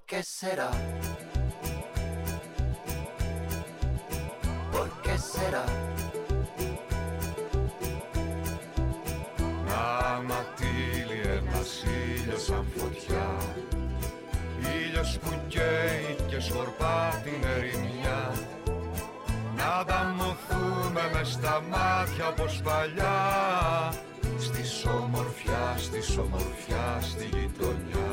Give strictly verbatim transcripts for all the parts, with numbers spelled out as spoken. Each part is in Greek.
qué será? ¿Por qué será? Να ματήλει ένας ήλιος σαν φωτιά, ήλιος που καίει και σκορπά την ερημιά. Να ανταμωθούμε μες στα μάτια όπως παλιά, στις ομορφιά, στις ομορφιά στη γειτονιά.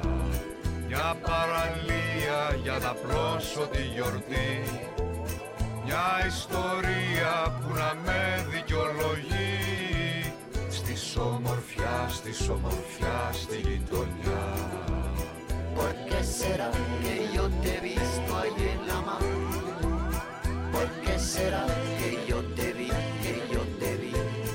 Μια παραλία για να πλώσω τη γιορτή, μια ιστορία που να με δικαιολογεί, στις ομορφιά, στις ομορφιά στη γειτονιά. ¿Por qué será que yo te he visto ahí en la mano? ¿Por qué será que yo te vi, que yo te vi?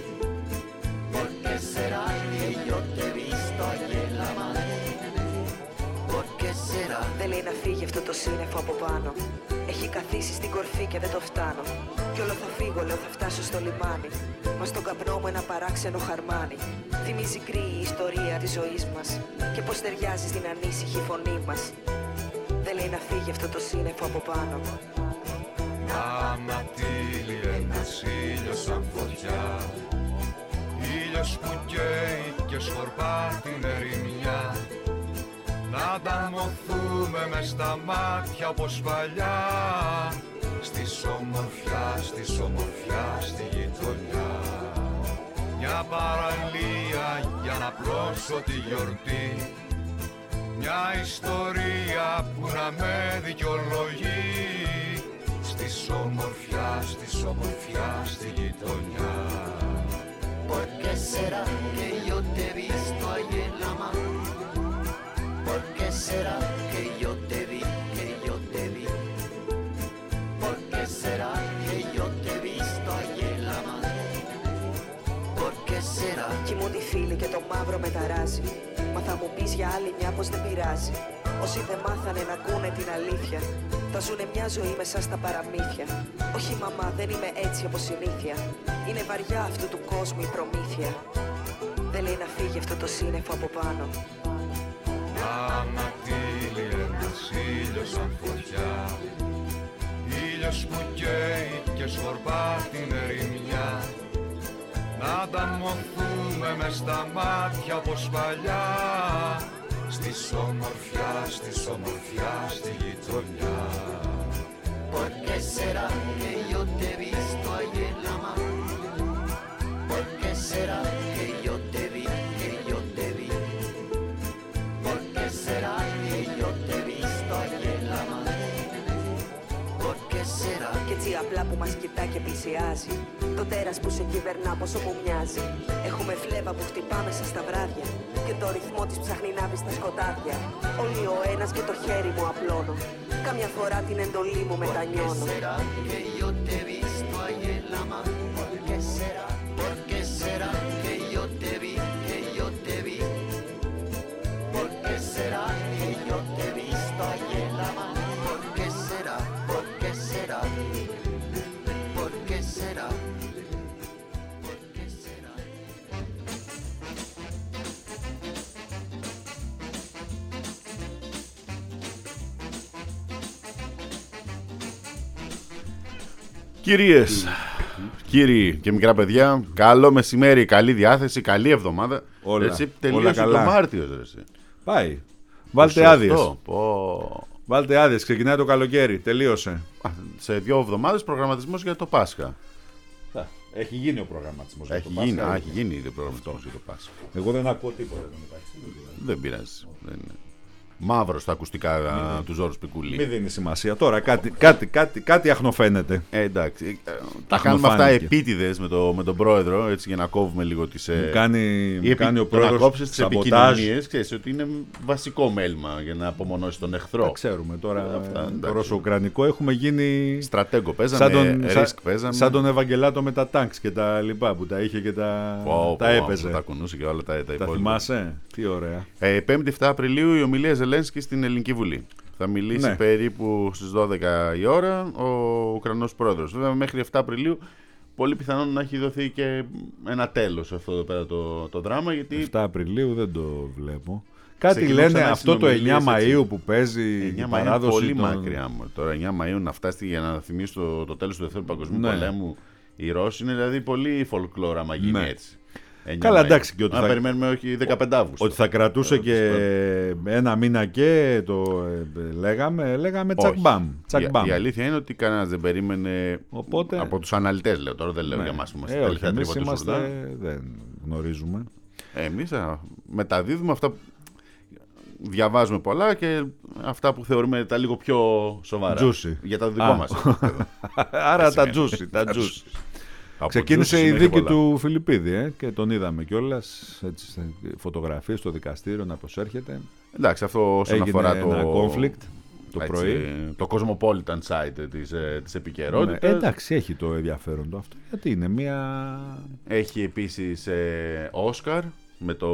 ¿Por qué será que yo te he visto ahí en la mano? ¿Por qué será? Δεν λέει να φύγει αυτό το σύννεφο από πάνω. Έχει καθίσει στην κορφή και δεν το φτάνω. Κι όλο θα φύγω, λέω θα φτάσω στο λιμάνι. Μα στον καπνό μου ένα παράξενο χαρμάνι. Θυμίζει κρύη η ιστορία της ζωής μας. Και πως ταιριάζει στην ανήσυχη φωνή μας. Δεν λέει να φύγει αυτό το σύννεφο από πάνω. Να ανατείλει ένας ήλιος σαν φωτιά, ήλιος που καίει και σκορπά την ερημιά. Να ανταμωθούμε μες στα μάτια όπως παλιά, στις ομορφιά, στις ομορφιά στη γειτονιά. Μια παραλία για να πλώσω τη γιορτή, μια ιστορία που να με δικαιολογεί, στις ομορφιά, στις ομορφιά στη γειτονιά. ¿Por qué será que yo te he visto ahí en la mano? ¿Por qué será que yo te vi, que yo te vi? ¿Por qué será que yo te he visto ahí en la mano? ¿Por qué será? Κοιμούνται οι φίλοι και το μαύρο με ταράζει. Μα θα μου πεις για άλλη μια πως δεν πειράζει. Όσοι δεν μάθανε να ακούνε την αλήθεια, θα ζουνε μια ζωή μέσα στα παραμύθια. Όχι μαμά, δεν είμαι έτσι από συνήθεια. Είναι βαριά αυτού του κόσμου η προμήθεια. Δεν λέει να φύγει αυτό το σύννεφο από πάνω. Να ανατείλει ένας ήλιος σαν φωτιά, ήλιος που καίει και σκορπά την ερημιά. Να ανταμωθούμε μες στα μάτια όπως παλιά, στις ομορφιά, στις ομορφιά στη γειτονιά. ¿Por qué será que yo te he visto ahí en la mano? ¿Por qué será que yo te vi, que yo te vi? ¿Por qué será que yo te he visto ahí en la mano? ¿Por qué será? Κι έτσι απλά που μας κοιτά και πλησιάζει, το τέρας που σε κυβερνά πόσο μου μοιάζει. Έχουμε φλέβα που χτυπά μέσα στα βράδια και το ρυθμό της ψάχνει να βρει στα σκοτάδια. Όλοι ο ένας και το χέρι μου απλώνω, κάμια φορά την εντολή μου μετανιώνω. ¿Por qué será que yo te he visto ahí en la mano? ¿Por qué será? ¿Por qué será que yo te vi, que yo te vi? ¿Por qué será que yo te he visto ahí en la mano? ¿Por qué será? ¿Por qué será? ¿Por qué será? ¿Por qué será? Κυρίες, κύριοι και μικρά παιδιά, καλό μεσημέρι, καλή διάθεση, καλή εβδομάδα. Όλα, έτσι, όλα τελείωσε καλά. το Μάρτιος. Ρε, εσύ. Πάει. Βάλτε άδειες. Πω. Βάλτε άδειες. Ξεκινάει το καλοκαίρι. Τελείωσε. Α, σε δύο εβδομάδες προγραμματισμός για το Πάσχα. Έχει γίνει ο προγραμματισμός. Έχει γίνει, α, έχει γίνει ήδη ο προγραμματισμός για το Πάσχα. Εγώ δεν ακούω τίποτα. Δεν πειράζει. Δεν είναι. Μαύρο στα ακουστικά α, του Ζόρου Σπικούλη. Μην δίνει σημασία. Τώρα κάτι, κάτι, κάτι, κάτι αχνοφαίνεται. Ε, εντάξει. Ε, τα κάνουμε αυτά επίτηδες με, το, με τον πρόεδρο, έτσι για να κόβουμε λίγο τις. Μου κάνει, μου κάνει ο το να πρόεδρος κόψεις τις σαμποτάζ. επικοινωνίες, ξέρεις ότι είναι βασικό μέλημα για να απομονώσει τον εχθρό. Τα ξέρουμε τώρα. Αυτά, το ρωσο-ουκρανικό έχουμε γίνει. Στρατέγκο παίζαμε, Σαν τον, ρίσκ παίζαμε. σαν τον Ευαγγελάτο με τα τάγκς και τα λοιπά που τα είχε και τα, Πω, τα πω, έπαιζε. Τα κουνούσε και όλα τα, τα Τα υπόλοιπα. θυμάσαι, τι ωραία. Ε, πέμπτη εφτά Απριλίου η ομιλία Ζελένσκι στην Ελληνική Βουλή. Θα μιλήσει Ναι. περίπου στις δώδεκα η ώρα ο Ουκρανός πρόεδρος. Βέβαια μέχρι εφτά Απριλίου πολύ πιθανόν να έχει δοθεί και ένα τέλος αυτό εδώ πέρα το, το δράμα. Γιατί... εφτά Απριλίου δεν το βλέπω. Κάτι λένε αυτό το εννιά Μαΐου που παίζει η παράδοση. Πολύ των... μακριά μου. Τώρα εννιά Μαΐου να φτάσει για να θυμίσει το, το τέλος του Δεύτερου Παγκοσμίου ναι. Πολέμου. Οι Ρώσοι είναι δηλαδή πολύ folklore άμα γίνει ναι. έτσι. Καλά, εντάξει. Και ότι να θα... περιμένουμε όχι δεκαπέντε Αυγούστου. Ότι θα κρατούσε και ένα μήνα και το λέγαμε, λέγαμε τσακμπάμ. Η, η αλήθεια είναι ότι κανένας δεν περίμενε. Οπότε... Από τους αναλυτές λέω τώρα, δεν λέω ναι. για εμάς που είμαστε ε, όχι, εμείς είμαστε, δεν γνωρίζουμε. Εμείς μεταδίδουμε αυτά που διαβάζουμε πολλά και αυτά που θεωρούμε τα λίγο πιο σοβαρά. Τζούσι. Για τα δικό μας. Άρα τα τζούσι. Τα τζούσι. Ξεκίνησε η δίκη του Φιλιππίδη ε, και τον είδαμε κιόλας. Φωτογραφίες στο δικαστήριο να προσέρχεται. Εντάξει, αυτό όσον έγινε αφορά ένα το conflict το έτσι, πρωί. Το Cosmopolitan site της, της επικαιρότητας. Ναι, εντάξει, έχει το ενδιαφέρον το αυτό. Γιατί είναι μια. Έχει επίσης ε, Oscar με, το,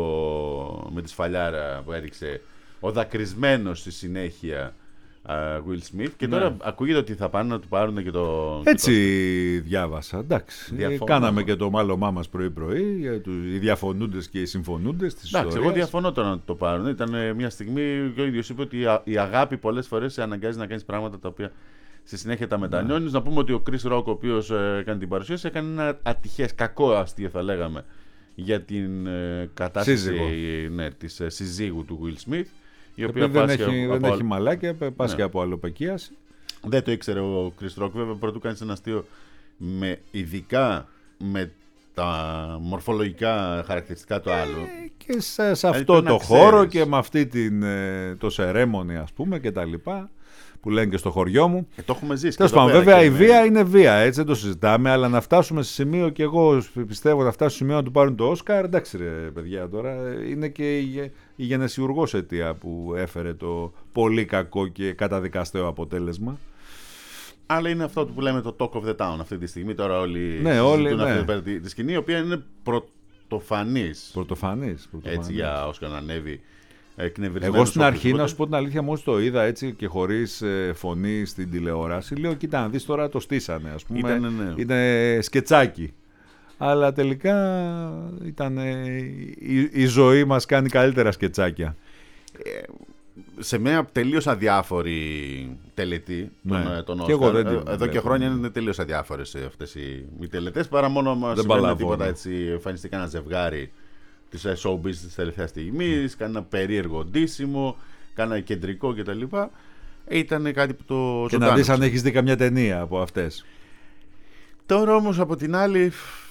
με τη σφαλιάρα που έριξε ο δακρυσμένος στη συνέχεια uh, Will Smith και τώρα ναι. ακούγεται ότι θα πάνε να του πάρουν και το... Έτσι και το... διάβασα, εντάξει. Διαφωνώ. Κάναμε και το μάλωμά μας πρωί-πρωί, οι διαφωνούντες και οι συμφωνούντες της ιστορίας. Εντάξει, εγώ διαφωνώ τώρα να το πάρουν. Ήταν μια στιγμή και ο ίδιος είπε ότι η αγάπη πολλές φορές σε αναγκάζει να κάνεις πράγματα τα οποία στη συνέχεια τα μετανιώνεις. Ναι. Να πούμε ότι ο Chris Rock, ο οποίος έκανε την παρουσίαση, έκανε ένα ατυχές, κακό αστείο θα λέγαμε, για την ε, κατάσταση ναι, της ε, συζύγου του Will Smith. Η οποία δεν, έχει, από, δεν από... έχει μαλάκια, πάσχει ναι. από αλλοπαικίαση. Δεν το ήξερε ο Chris Rock, βέβαια, πρωτού κάνεις ένα αστείο με, ειδικά με τα μορφολογικά χαρακτηριστικά του άλλου. Ε, και σε, σε αυτό το χώρο και με αυτή την, το σερέμονι, ας πούμε, και τα λοιπά, που λένε και στο χωριό μου. Ε, το έχουμε ζήσει. Τέλος πάντων, βέβαια η βία είναι βία, έτσι δεν το συζητάμε, αλλά να φτάσουμε σε σημείο, και εγώ πιστεύω να φτάσουμε σε σημείο να του πάρουν το Όσκαρ, εντάξει ρε παιδιά τώρα, είναι και η, η γενεσιουργός αιτία που έφερε το πολύ κακό και καταδικαστέο αποτέλεσμα. Αλλά είναι αυτό που λέμε το talk of the town αυτή τη στιγμή, τώρα όλοι ναι, όλοι, ναι. αυτή τη σκηνή, η οποία είναι πρωτοφανής. Πρωτοφανής. Έτσι για Όσκαρ να ανέβει. Εγώ στην αρχή, να σου πω την αλήθεια, μόλις το είδα έτσι και χωρίς ε, φωνή στην τηλεόραση, λέω κοίτα να δεις τώρα το στήσανε, ας πούμε, ήτανε, ναι. ήταν σκετσάκι. Αλλά τελικά ήταν, ε, η, η ζωή μας κάνει καλύτερα σκετσάκια. Ε, σε μια τελείως αδιάφορη τελετή ναι. των Όσκαρ, εδώ βλέπω. Και χρόνια είναι τελείως αδιάφορες αυτές οι, οι τελετές, παρά μόνο μας συμβαίνει τίποτα έτσι, εμφανιστεί ένα ζευγάρι της showbiz της τελευταίας στιγμής, mm. κάνα περίεργο ντύσιμο, κάνα κεντρικό κτλ. Ήταν κάτι που το και να δεις αν έχεις δει καμιά ταινία από αυτές. Τώρα όμως από την άλλη...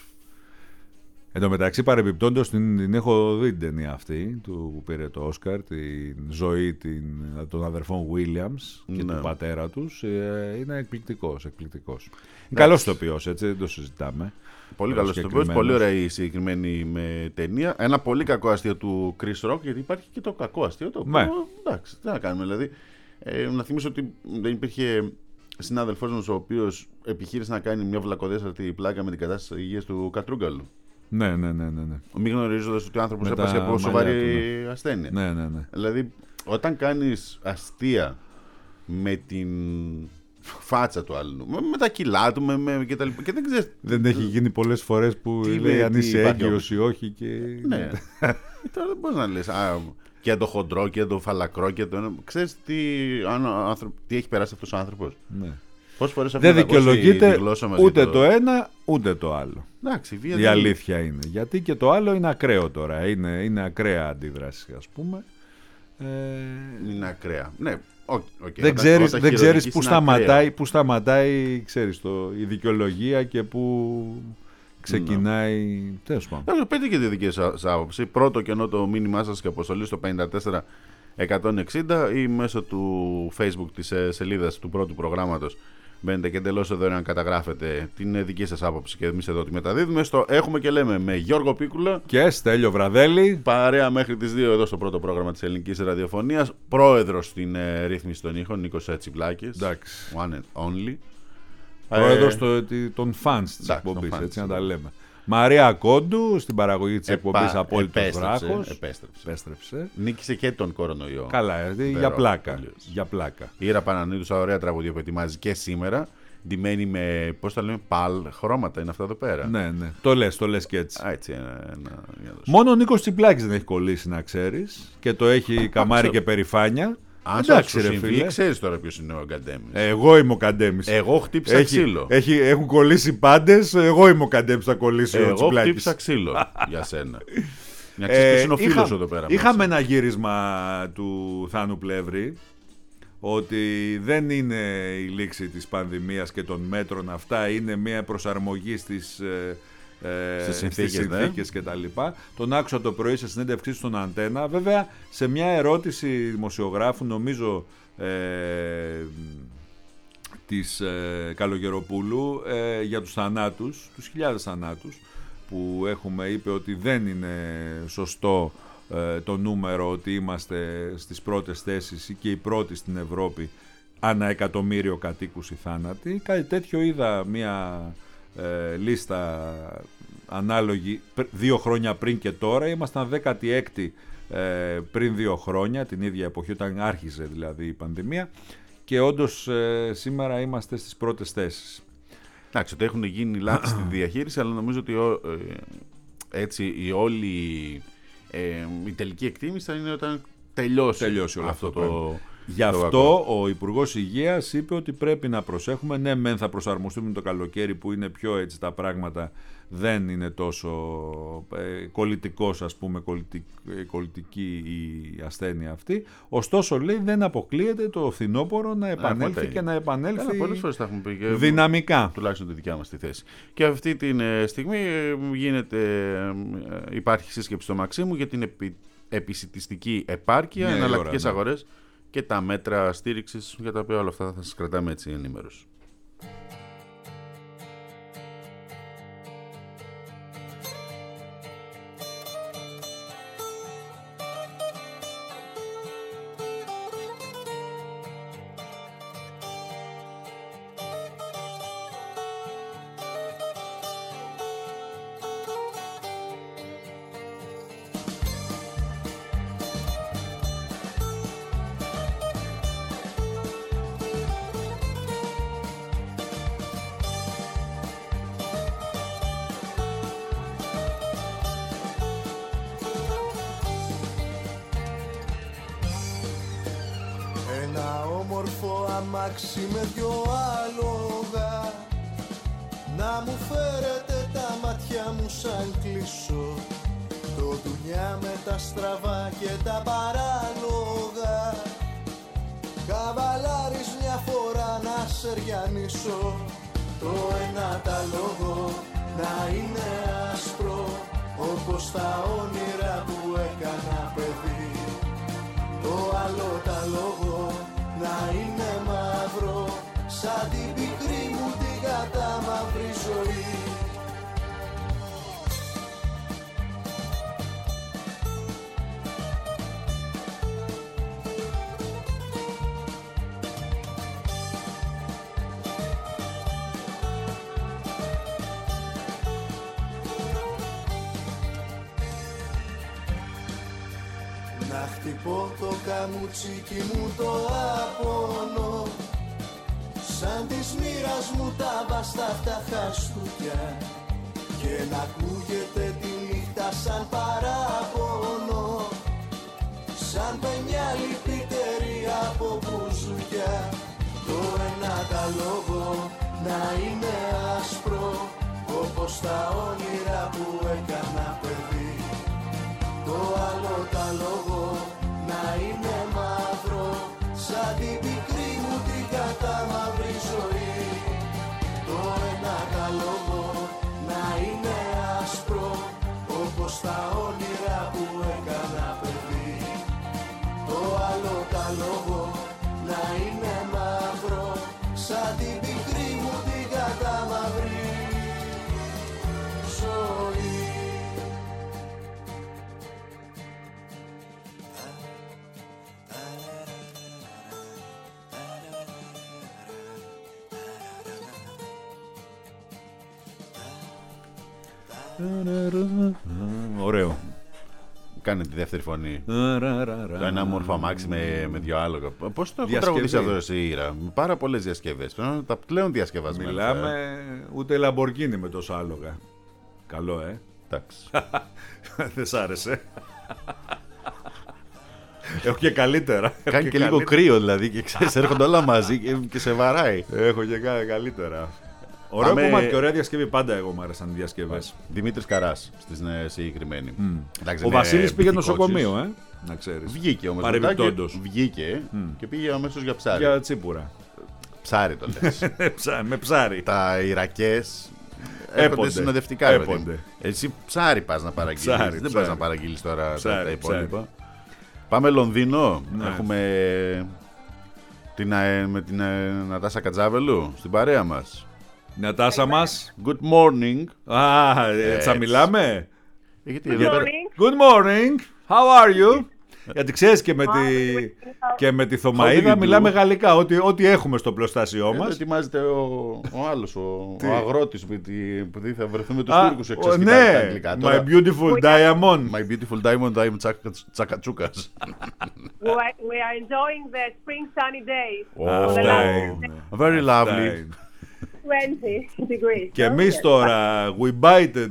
Εν τω μεταξύ παρεμπιπτόντως την, την έχω δει την ταινία αυτή του που πήρε το Όσκαρ, την ζωή την, των αδερφών Williams και ναι. του πατέρα τους. Ε, είναι εκπληκτικός, εκπληκτικός. Είναι καλός itoοποιός, έτσι δεν το συζητάμε. Πολύ καλό ηθοποιός, πολύ ωραία η συγκεκριμένη με ταινία. Ένα πολύ κακό αστείο του Chris Rock, γιατί υπάρχει και το κακό αστείο. Το οποίο, εντάξει, τι να κάνουμε. Δηλαδή, ε, να θυμίσω ότι δεν υπήρχε συνάδελφός μας ο οποίος επιχείρησε να κάνει μια βλακωδέστατη πλάκα με την κατάσταση υγείας του Κατρούγκαλου. Ναι, ναι, ναι, ναι, ναι. Μην γνωρίζοντας ότι ο άνθρωπος έπασε από σοβαρή του, ναι. ασθένεια. Ναι, ναι, ναι. Δηλαδή, όταν κάνεις αστεία με την φάτσα του άλλου, με, με τα κιλά του με, με, και τα λοιπά. Και δεν, ξέρεις, δεν έχει γίνει πολλές φορές που λέει αν είσαι έγκυος ή όχι. Και... Ναι. Τώρα δεν μπορείς να λες α, και το χοντρό και το φαλακρό και το... Ξέρεις τι, αν, άνθρω... τι έχει περάσει αυτός ο άνθρωπος. Ναι. Πόσες φορές δεν δικαιολογείται ούτε το... το ένα ούτε το άλλο. Εντάξει, βία η δεν... αλήθεια είναι. Γιατί και το άλλο είναι ακραίο τώρα. Είναι, είναι ακραία αντίδραση, ας πούμε. Ε... Είναι ακραία. Ναι. Okay, okay. Δεν ξέρεις, δεν ξέρεις που, σταματάει, που σταματάει ξέρεις, το, η δικαιολογία και που ξεκινάει. No. Τέλος πάντων. Πείτε και τη δική σας άποψη. Πρώτο κενό το μήνυμά σας και αποστολή στο πέντε τέσσερα εκατόν εξήντα ή μέσω του Facebook της σελίδας του πρώτου προγράμματος. Μπαίνετε και εντελώς εδώ να καταγράφετε την δική σας άποψη και εμείς εδώ τη μεταδίδουμε στο Έχουμε και Λέμε με Γιώργο Πίκουλα και Στέλιο Βραδέλη. Παρέα μέχρι τις δύο εδώ στο πρώτο πρόγραμμα της ελληνικής ραδιοφωνίας. Πρόεδρος στην ε, ρύθμιση των ήχων Νίκος Τσιπλάκης. One and only. Πρόεδρος ε, των fans της εκπομπής, έτσι να τα λέμε. Μαρία Κόντου στην παραγωγή της εκπομπής Απόλυτος Βράχος. Επέστρεψε. επέστρεψε. Νίκησε και τον κορονοϊό. Καλά, για πλάκα. για πλάκα. Η Ήρα Πανανίδου, ωραία τραγούδια που ετοιμάζει και σήμερα. ντυμένοι με, πώς τα λέμε, παλ χρώματα είναι αυτά εδώ πέρα. Ναι, ναι. Το λες, το λες και έτσι. Α, έτσι ένα, ένα, μόνο ο Νίκος Τσιπλάκης δεν έχει κολλήσει, να ξέρεις, και το έχει καμάρι και περηφάνεια. Αν εντάξει, ρε φίλε, ξέρεις τώρα ποιος είναι ο Καντέμις. Εγώ είμαι ο Καντέμις. Εγώ χτύπησα έχει, ξύλο. Έχει, έχουν κολλήσει πάντες, εγώ είμαι ο Καντέμις, θα κολλήσει εγώ ο Τσιπλάκης. Εγώ χτύπησα ξύλο για σένα. Μια ε, είναι ο φίλος είχα, εδώ πέρα. Είχαμε μέσα. Ένα γύρισμα του Θάνου Πλεύρη ότι δεν είναι η λήξη της πανδημίας και των μέτρων αυτά, είναι μια προσαρμογή στις, ε, στις συνθήκες, στις συνθήκες και τα λοιπά. Τον άκουσα το πρωί σε συνέντευξή στον Αντένα. Βέβαια, σε μια ερώτηση δημοσιογράφου, νομίζω ε, της ε, Καλογεροπούλου, ε, για τους θανάτους, τους χιλιάδες θανάτους που έχουμε, είπε ότι δεν είναι σωστό ε, το νούμερο ότι είμαστε στις πρώτες θέσεις και οι πρώτοι στην Ευρώπη ανά εκατομμύριο κατοίκους οι θάνατοι. Κάτι τέτοιο είδα μια ε, λίστα ανάλογη δύο χρόνια πριν και τώρα. Ήμασταν δέκατη έκτη ε, πριν δύο χρόνια, την ίδια εποχή όταν άρχισε δηλαδή η πανδημία, και όντως ε, σήμερα είμαστε στις πρώτες θέσεις. Εντάξει, ότι έχουν γίνει λάθη στη διαχείριση, αλλά νομίζω ότι ε, έτσι η όλη ε, η τελική εκτίμηση θα είναι όταν τελειώσει, τελειώσει όλο αυτό, αυτό το... Γι' αυτό το ο Υπουργός Υγείας είπε ότι πρέπει να προσέχουμε. Ναι, μεν θα προσαρμοστούμε το καλοκαίρι που είναι πιο έτσι τα πράγματα, δεν είναι τόσο ε, κολλητικός, ας πούμε, κολλητικ, ε, κολλητική η ασθένεια αυτή. Ωστόσο, λέει, δεν αποκλείεται το φθινόπωρο να επανέλθει και να επανέλθει Καλά, πολλές φορές τα έχουμε πει και δυναμικά. Τουλάχιστον τη δικιά μας τη θέση. Και αυτή τη στιγμή γίνεται, υπάρχει σύσκεψη στο Μαξίμου για την επι, επισιτιστική επάρκεια, ναι, εναλλακτικές ναι. αγορές και τα μέτρα στήριξης, για τα οποία όλα αυτά θα σας κρατάμε έτσι ενήμερους. αμάξι με δυο άλογα, να μου φέρετε τα μάτια μου σαν κλείσω, το δουλειά με τα στραβά και τα παράλογα. Καβαλάρεις μια φορά να σεριανίσω, το ένα τα λόγο να είναι άσπρο, όπως τα όνειρα που έκανα παιδί. Το άλλο τα λόγο να είναι μαύρο, σαν την πικρή μου την κατάμαυρη ζωή. Να χτυπώ το καμουτσίκι μου το απόνο, σαν της μοίρας μου τα βαστά χαστούκια, και να ακούγεται τη νύχτα σαν παράπονο, σαν παινιά λυπητερή από μπουζούκια. Το ένα τα λόγο να είναι άσπρο, όπως τα όνειρα που έκανα παιδί. Το άλλο τα λόγο να είναι μαύρο, σαν την πικρή μου την κατάμαυρη ζωή. Το ένα τα λόγο να είναι άσπρο, όπως τα όνειρα που έκανα παιδί. Το άλλο τα λόγο να είναι μαύρο, σαν την πικρή μου την κατάμαυρη ζωή. Ωραίο. Κάνε τη δεύτερη φωνή. Το ένα μόρφο αμάξι με, με δύο άλογα. Πώς το έχουν τραγουδήσει αυτό εσύ, Ήρα? Με πάρα πολλές διασκευές. Τα πλέον διασκευασμένα. Μιλάμε ούτε Λαμπορκίνι με τόσο άλογα. Καλό, ε. Εντάξει. Δεν σ' άρεσε? Έχω και καλύτερα. Κάνει και, και λίγο κρύο δηλαδή και ξέρεις, έρχονται όλα μαζί και, και σε βαράει. Έχω και καλύτερα. Ωραίο Πάμε... κομμάτι και ωραία διασκευή. Πάντα εγώ μου άρεσαν οι διασκευές. Δημήτρης Καράς στη συγκεκριμένη. Mm. Ο Βασίλης πήγε νοσοκομείο, ε, να ξέρεις. Βγήκε όμως. Παρεμπιπτόντως. Βγήκε mm. και πήγε αμέσως για ψάρι. Για τσίπουρα. Ψάρι το λες. Με ψάρι. Τα Ιρακές έρχονται συνοδευτικά. Έπονται. Εσύ ψάρι πας να παραγγείλεις. Ψάρι, Δεν ψάρι. πας να παραγγείλεις τώρα ψάρι, τα υπόλοιπα. ψάρι. Πάμε Λονδίνο. Ναι. Έχουμε την, με την Νατάσα Κατζάβελου στην παρέα μας. Νατάσα μας. Good morning. Α, έτσι θα μιλάμε. Good morning. Good morning. How are you? Γιατί ξέρεις και με τη, και με τη Θωμαΐδα μιλάμε γαλλικά. Ό,τι, ό,τι έχουμε στο πλωστάσιό μας. Ετοιμάζεται ο, ο άλλος, ο, ο αγρότης που, που θα βρεθούμε τους Α, Τούρκους εξασκητά ναι, τα αγγλικά. My beautiful diamond. My beautiful diamond, I'm Τσακατσούκας. We are enjoying the spring sunny days. Αυτά είναι. Very lovely. twenty degrees. Και εμείς τώρα, we bited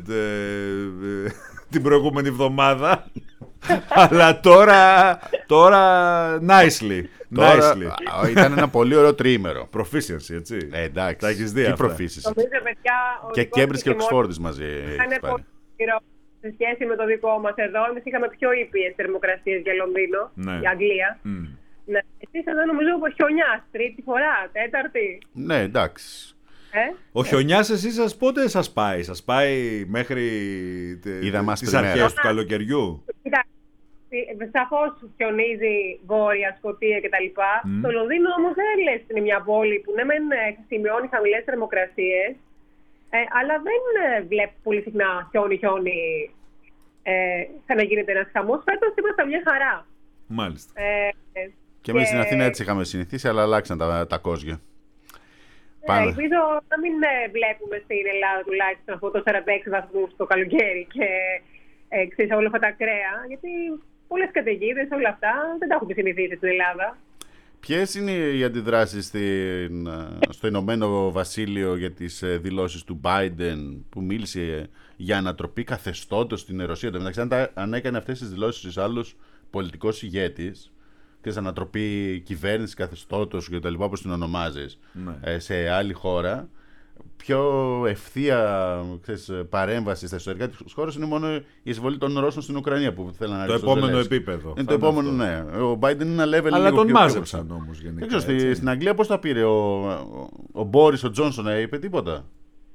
την προηγούμενη εβδομάδα. Αλλά τώρα, τώρα nicely. Τώρα, nicely. Ήταν ένα πολύ ωραίο τριήμερο. Proficiency, έτσι. Ε, εντάξει. Τα έχεις δει Τι αυτά. proficiency. Νομίζω, παιδιά, ο Και δικός Cambridge και χειμώνας Oxford μαζί. είναι πολύ σκληρό σε σχέση με το δικό μας εδώ. Εμείς είχαμε πιο ήπιες θερμοκρασίες για Λονδίνο, Ναι. για Αγγλία. Mm. Ναι. Εσείς εδώ νομίζω που χιονιάς, τρίτη φορά, τέταρτη. Ναι, εντάξει. Ε? Ο χιονιάς εσείς σας πότε σας πάει? Σας πάει μέχρι τις αρχές του καλοκαιριού? Κοιτάξτε, σαφώς χιονίζει Βόρεια, Σκωτία κτλ. Mm. Το Λονδίνο όμως δεν λες είναι μια πόλη που ναι μεν σημειώνει χαμηλές θερμοκρασίες, ε, αλλά δεν ε, βλέπει πολύ συχνά χιόνι-χιόνι ε, σαν να γίνεται ένας χαμός. Φέτος είμαστε μια χαρά. Μάλιστα. Ε, Και εμείς στην Αθήνα έτσι είχαμε συνηθίσει, αλλά αλλάξαν τα, τα κόζια. Ε, ελπίζω να μην ε, βλέπουμε στην Ελλάδα τουλάχιστον αυτό το σαράντα έξι βαθμούς το καλοκαίρι και ε, ξέρεις, όλα αυτά τα ακραία, γιατί πολλές καταιγίδες, όλα αυτά δεν τα έχουμε συνηθίσει στην Ελλάδα. Ποιες είναι οι αντιδράσεις στην, στο Ηνωμένο Βασίλειο για τις δηλώσεις του Biden που μίλησε για ανατροπή καθεστώτος στην Ρωσία? Το μεταξύ, αν, τα, αν έκανε αυτές τις δηλώσεις άλλος πολιτικός ηγέτης, της ανατροπή κυβέρνηση καθεστώτος και τα λοιπά, όπως την ονομάζεις, ναι. σε άλλη χώρα, πιο ευθεία ξέρεις, παρέμβαση στα ιστορικά της χώρας είναι μόνο η εισβολή των Ρώσων στην Ουκρανία που θέλουν να ρίξουν. Το επόμενο επίπεδο. Είναι το επόμενο, ναι. Ο Biden είναι ένα level. Αλλά τον πιο, μάζεψαν όμως γενικά. Δεν ξέρω, στη, στην Αγγλία πώς τα πήρε ο, ο, ο Μπόρις, ο Τζόνσον, είπε τίποτα?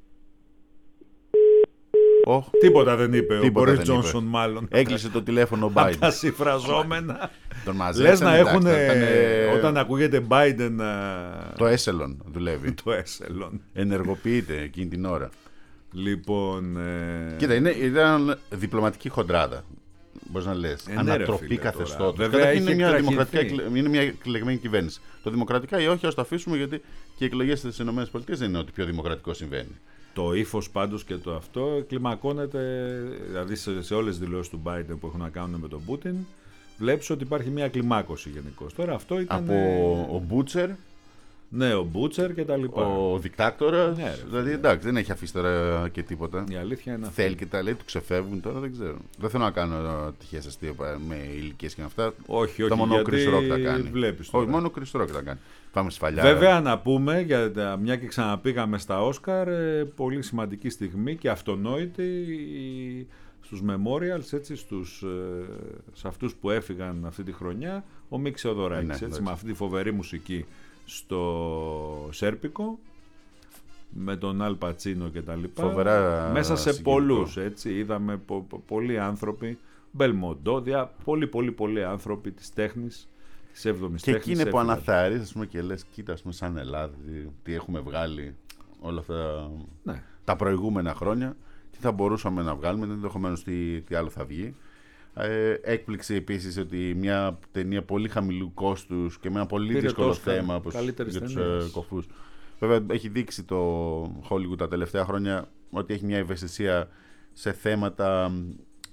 Oh. Τίποτα δεν είπε Τίποτα ο Μπόρις Τζόνσον, μάλλον. Έκλεισε το τηλέφωνο ο Biden. Τα συμφραζόμενα. Τον μαζέψαν. Λες να έχουν. Ήταν... Όταν ακούγεται Biden. Το έσελον δουλεύει. Το έσελον. Ενεργοποιείται εκείνη την ώρα. Λοιπόν. Ε... Κοίτα, είναι, ήταν διπλωματική χοντράδα. Μπορείς να λες. Ε, ανατροπή καθεστώτος. Βέβαια είναι μια, δημοκρατικά, είναι μια εκλεγμένη κυβέρνηση. Το δημοκρατικά ή όχι, ας το αφήσουμε, γιατί και οι εκλογές στις ΗΠΑ δεν είναι ότι πιο δημοκρατικό συμβαίνει. Το ύφος πάντως και το αυτό κλιμακώνεται, δηλαδή σε, σε όλες τις δηλώσεις του Biden που έχουν να κάνουν με τον Πούτιν, βλέπεις ότι υπάρχει μια κλιμάκωση γενικώς. Τώρα αυτό ήταν. Από ο Μπούτσερ. Ναι, ο Μπούτσερ και τα λοιπά. Ο δικτάκτορας. Ναι, δηλαδή εντάξει, δεν έχει αφήσει τώρα και τίποτα. Η αλήθεια είναι. Θέλει και τα λέει, του ξεφεύγουν τώρα, δεν ξέρω. Δεν θέλω να κάνω τυχαίες αστεία με ηλικίες και αυτά. Όχι, όχι. Το μόνο ο Chris Rock τα κάνει. Βλέπεις όχι, μόνο ο Chris Rock τα κάνει. Πάμε σφαλιά. Βέβαια να πούμε, για τα, μια και ξαναπήγαμε στα Όσκαρ, ε, πολύ σημαντική στιγμή και αυτονόητη στους memorials, έτσι, στους, ε, σε αυτούς που έφυγαν αυτή τη χρονιά, ο Μίκης Θεοδωράκης, ναι, έτσι, με αυτή τη φοβερή μουσική στο Σέρπικο, με τον Αλ Πατσίνο και τα λοιπά. Φοβερά μέσα σε συγκεκριτικό. πολλούς, έτσι, είδαμε πο, πο, πολλοί άνθρωποι, Μπελμοντόδια, πολλοί πολλοί πολλοί άνθρωποι της τέχνης, της έβδομης και τέχνης. εκεί είναι που αναθαρρύνεις, ας πούμε, και λες, κοίτα, ας πούμε, σαν Ελλάδα, τι έχουμε βγάλει όλα αυτά, ναι, τα προηγούμενα χρόνια, τι θα μπορούσαμε να βγάλουμε, ενδεχομένως τι, τι άλλο θα βγει. Ε, έκπληξη επίσης ότι μια ταινία πολύ χαμηλού κόστους και με ένα πολύ πήρε δύσκολο τόσο θέμα όπως για τους ε, κοφούς. Βέβαια έχει δείξει το Hollywood τα τελευταία χρόνια ότι έχει μια ευαισθησία σε θέματα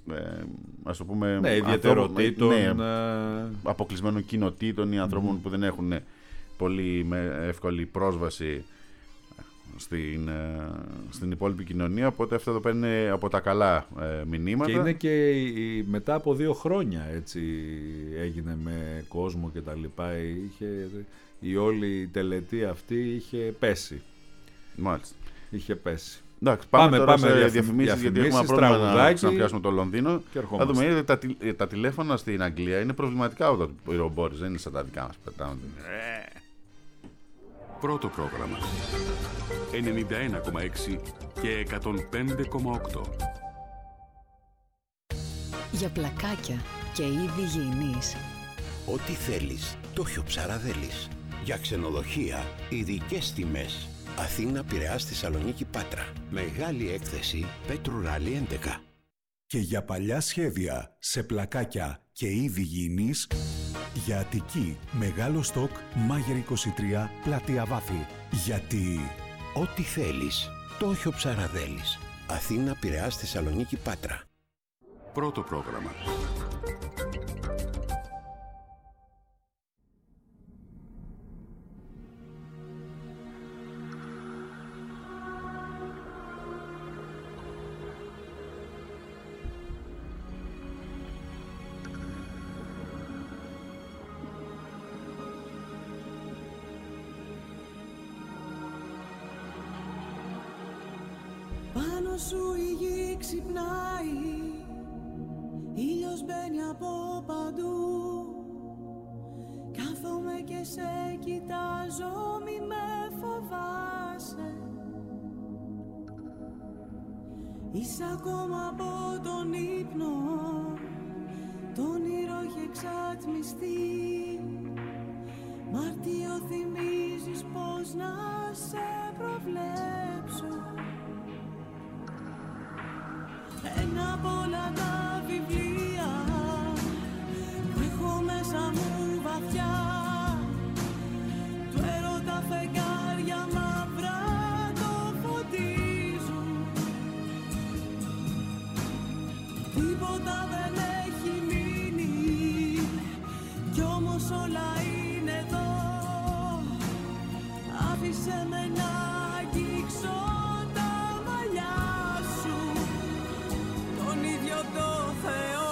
ε, ας το πούμε, ναι, ιδιαιτεροτήτων, ναι, αποκλεισμένων κοινοτήτων ή ανθρώπων mm. που δεν έχουν πολύ εύκολη πρόσβαση στην, στην υπόλοιπη κοινωνία, οπότε αυτό εδώ πέρα είναι από τα καλά ε, μηνύματα. Και είναι και η, μετά από δύο χρόνια έτσι έγινε με κόσμο και τα λοιπά, είχε, η όλη τελετή αυτή είχε πέσει. Μάλιστα. Είχε πέσει. Εντάξει, πάμε, πάμε τώρα πάμε σε διαφημίσεις, διαφημίσεις, γιατί έχουμε πρόβλημα να ξαναπιάσουμε το Λονδίνο. Θα δούμε, είδε, τα, τα τηλέφωνα στην Αγγλία είναι προβληματικά όταν ο Μπόρις, δεν είναι σαν τα δικά μας πετάνε. Πρώτο πρόγραμμα ενενήντα ένα κόμμα έξι και εκατόν πέντε κόμμα οκτώ. Για πλακάκια και είδη γηινής. Ό,τι θέλεις, το έχει ο Ψαραδέλης. Για ξενοδοχεία, ειδικές τιμές. Αθήνα, Πειραιάς, Θεσσαλονίκη, Πάτρα. Μεγάλη έκθεση Πέτρου Ράλι έντεκα. Και για παλιά σχέδια, σε πλακάκια και είδη γηινής, για Αττική, μεγάλο στόκ, Μάγερ είκοσι τρία, Πλατεία Βάθη. Γιατί ό,τι θέλεις, το έχει ο Ψαραδέλης. Αθήνα, Πειραιάς, Θεσσαλονίκη, Πάτρα. Πρώτο πρόγραμμα. Σου η γη ξυπνάει, ήλιος μπαίνει από παντού. Κάθομαι και σε κοιτάζω, μη με φοβάσαι. Είσαι ακόμα από τον ύπνο, το όνειρο έχει εξατμιστεί. Μάρτιο θυμίζεις πως να σε προβλέψω. Ένα από όλα τα βιβλία που έχω μέσα μου βαθιά, του έρωτα φεγγάρια μαύρα το φωτίζουν. Τίποτα δεν έχει μείνει κι όμως όλα είναι εδώ. Άφησε με να αγγίξω τα μαλλιά σου, τον ίδιο το Θεό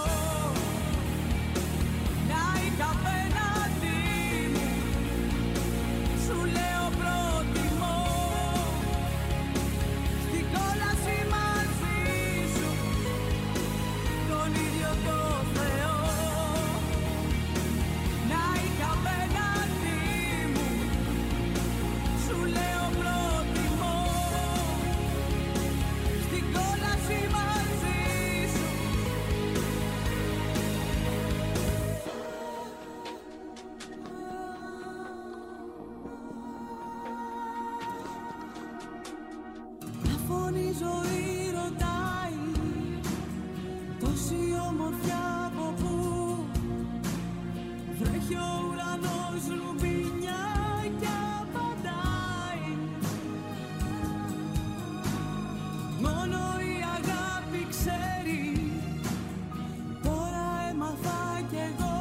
να είχα απέναντί μου. Σου λέω προτιμώ στην κόλαση μαζί σου, τον ίδιο το Θεό να είχα απέναντί μου. Σου λέω προτιμώ στην κόλαση μαζί σου. Αφώνει η ζωή ρωτάει, τόση ομορφιά από πού. Βρέχει ο ουρανός ρουμπίνια κι απαντάει. Μόνο η αγάπη ξέρει, τώρα έμαθα κι εγώ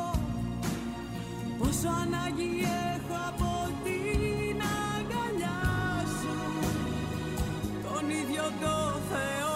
πόσο ανάγκη έχω από την αγκαλιά σου, τον ίδιο το Θεό.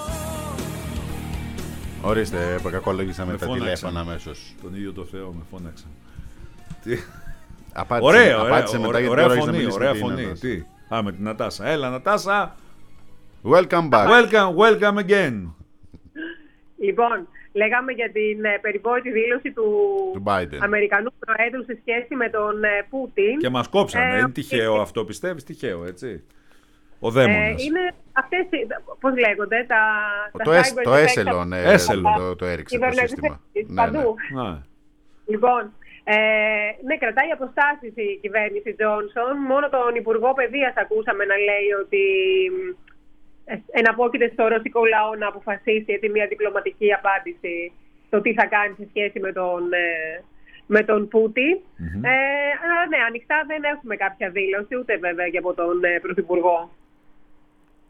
Ορίστε, κακολογήσαμε Με τα φώναξαν. τηλέφωνα αμέσως. Τον ίδιο το Θεό με φώναξαν. Τι... Απάντησε, Ωραία, απάντησε ωραία, μετά, γιατί ωραία τώρα έχεις να φωνή, μιλήσεις ωραία με την φωνή. Νατάσα. Τι, α, με την Νατάσα. Έλα, Νατάσα. Welcome back. Welcome, welcome again. Λοιπόν, λέγαμε για την ε, περιβόητη δήλωση του, Του Biden. Αμερικανού Προέδρου σε σχέση με τον ε, Πούτιν. Και μας κόψανε. Ε, Είναι τυχαίο ε, αυτό, πιστεύεις, τυχαίο, έτσι. Ο Ε, δαίμονας. είναι αυτές, οι- πώς λέγονται, τα, τα Το, έσ, cyber το defects έσελον, ε, Έσελον. το, το έριξε το κυβερνητικές σύστημα. επιθέσεις Ναι, ναι. παντού. Α, Λοιπόν, ε, ναι, κρατάει αποστάσεις η κυβέρνηση Τζόνσον. Μόνο τον Υπουργό Παιδείας ακούσαμε να λέει ότι ε, εναπόκειται στο ρωσικό λαό να αποφασίσει έτσι, μια διπλωματική απάντηση το τι θα κάνει σε σχέση με τον, ε, με τον Πούτιν. Μμμ. Ε, αλλά ναι, ανοιχτά δεν έχουμε κάποια δήλωση, ούτε βέβαια και από τον ε, Πρωθυπουργό.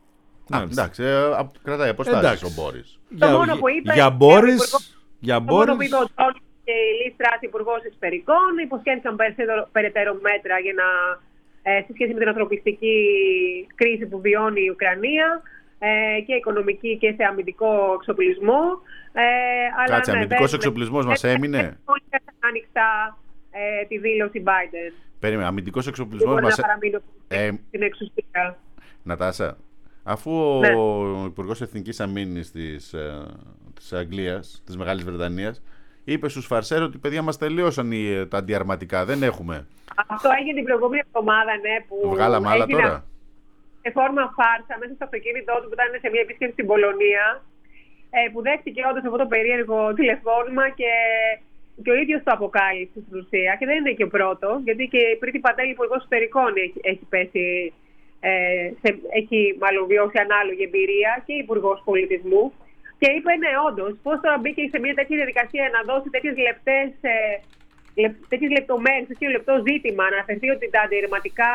Α, εντάξει, ε, κρατάει αποστάσεις ο Μπόρις. Το μόνο που είπε. Για Μπόρις. Για το μόνο που είπε ο Τζόνσον και η Λις Τρας, υπουργός εξωτερικών, υποσχέθηκαν περαιτέρω μέτρα για να, ε, σε σχέση με την ανθρωπιστική κρίση που βιώνει η Ουκρανία, ε, και οικονομική και σε αμυντικό εξοπλισμό. Ε, αλλά Κάτσε, ναι, αμυντικός εξοπλισμός μας έμεινε. Όλοι έφτασαν ανοιχτά ε, τη δήλωση Biden. Περίμενε, αμυντικός εξοπλισμός μας έμεινε. Ε, στην εξουσία. Νατάσα, αφού ναι. ο Υπουργός Εθνικής Αμήνης της, ε, της Αγγλίας, της Μεγάλης Βρετανίας, είπε στους φαρσέρ ότι παιδιά μας τελείωσαν οι, τα αντιαρματικά, δεν έχουμε. Αυτό έγινε την προηγούμενη εβδομάδα, ναι, που βγάλαμε άλλα τώρα. Σε φόρμα φάρσα μέσα στο αυτοκίνητό του που ήταν σε μια επίσκεψη στην Πολωνία, ε, που δέχτηκε όντως αυτό το περίεργο τηλεφώνημα και, και ο ίδιος το αποκάλυψε στην ουσία. Και δεν είναι και ο πρώτος, γιατί και η Πρίτη Πατέλη, υπουργός εσωτερικών, έχει, έχει πέσει, ε, σε, έχει μάλλον βιώσει ανάλογη εμπειρία, και υπουργός πολιτισμού. Και είπε, ναι, όντως, πώς τώρα μπήκε σε μια τέτοια διαδικασία να δώσει τέτοιες λεπτές, ε, τέτοιες λεπτομέρειες, τέτοιο λεπτό ζήτημα, να αναφερθεί ότι τα αντιερματικά,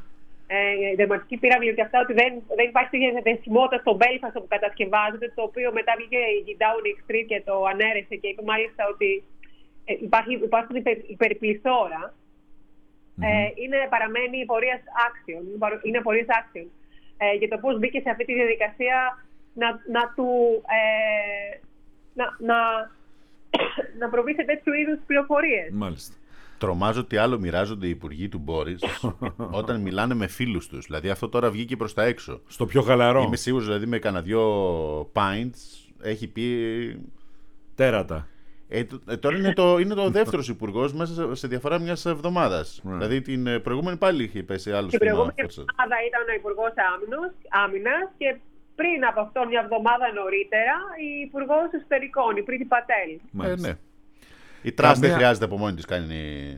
ε, η δερματική πύραυλη και αυτά, ότι δεν, δεν υπάρχει τέτοια διαθεσιμότητα στο Belfast που κατασκευάζεται, το οποίο μετά βγήκε η Downing Street και το ανέρεσε και είπε μάλιστα ότι ε, υπάρχει, υπάρχουν υπερπληθώρα. Mm-hmm. Ε, είναι, παραμένει πορείας άξιων, είναι πορείας άξιων. Ε, για το πώς μπήκε σε αυτή τη διαδικασία να, να του ε, να, να, να προβεί σε τέτοιου είδους πληροφορίες. Μάλιστα. Τρομάζω ότι άλλο μοιράζονται οι υπουργοί του Μπόρις όταν μιλάνε με φίλους τους. Δηλαδή αυτό τώρα βγήκε προς τα έξω. Στο πιο χαλαρό. Είμαι σίγουρος, δηλαδή με κανένα δυο pints έχει πει τέρατα. Ε, ε, τώρα είναι το, είναι το δεύτερος υπουργός μέσα σε διαφορά μιας εβδομάδας. Yeah. Δηλαδή την προηγούμενη πάλι είχε πέσει άλλο στην προηγούμενη εβδομάδα ήταν ο υπουργός Άμυνας και πριν από αυτό μια εβδομάδα νωρίτερα η υπουργός εσωτερικών, η Πρίτη Πατέλ. Ε, ναι. Η Τρας δεν χρειάζεται από μόνη της κάνει.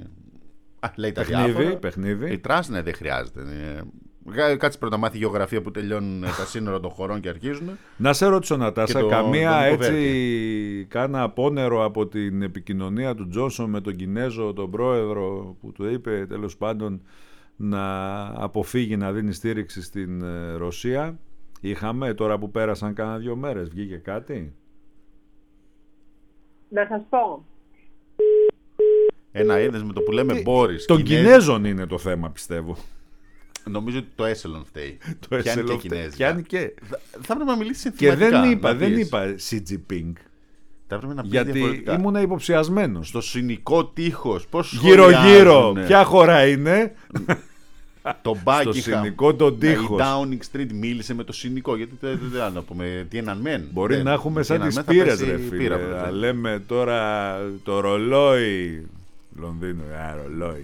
Α, λέει τα διάφορα. Παιχνίδι. Η Τρας ναι, δεν χρειάζεται. Κάτσε πρώτα μάθει γεωγραφία που τελειώνουν τα σύνορα των χωρών και αρχίζουν. Να σε ρωτήσω, Νατάσα, καμία έτσι κάνα απόνερο από την επικοινωνία του Τζόνσον με τον Κινέζο, τον πρόεδρο, που του είπε τέλος πάντων να αποφύγει να δίνει στήριξη στην Ρωσία? Είχαμε τώρα που πέρασαν κάνα δύο μέρες, βγήκε κάτι? Να σας πω. Ένα είδες με το που λέμε Μπόρις. Των Κινέζων είναι το θέμα, πιστεύω. Νομίζω ότι το Έσελον φταίει. Το Έσελον φταίει. Και... Θα έπρεπε να μιλήσει συνθηματικά. Και δεν είπα, δεν είπα Σι Τζι Πινγκ. Γιατί ήμουνα υποψιασμένος. Στο συνικό τείχος. Γύρω-γύρω. Ποια χώρα είναι? Το Buckingham. Στο συνικό τον τείχος. Η Downing Street μίλησε με το συνικό. Γιατί δεν να πούμε τι έναν μεν. Μπορεί δεν, να έχουμε σαν τις πύρες, ρε φίλε. Λέμε τώρα το ρολόι. Λονδίνο, α, ρολόι.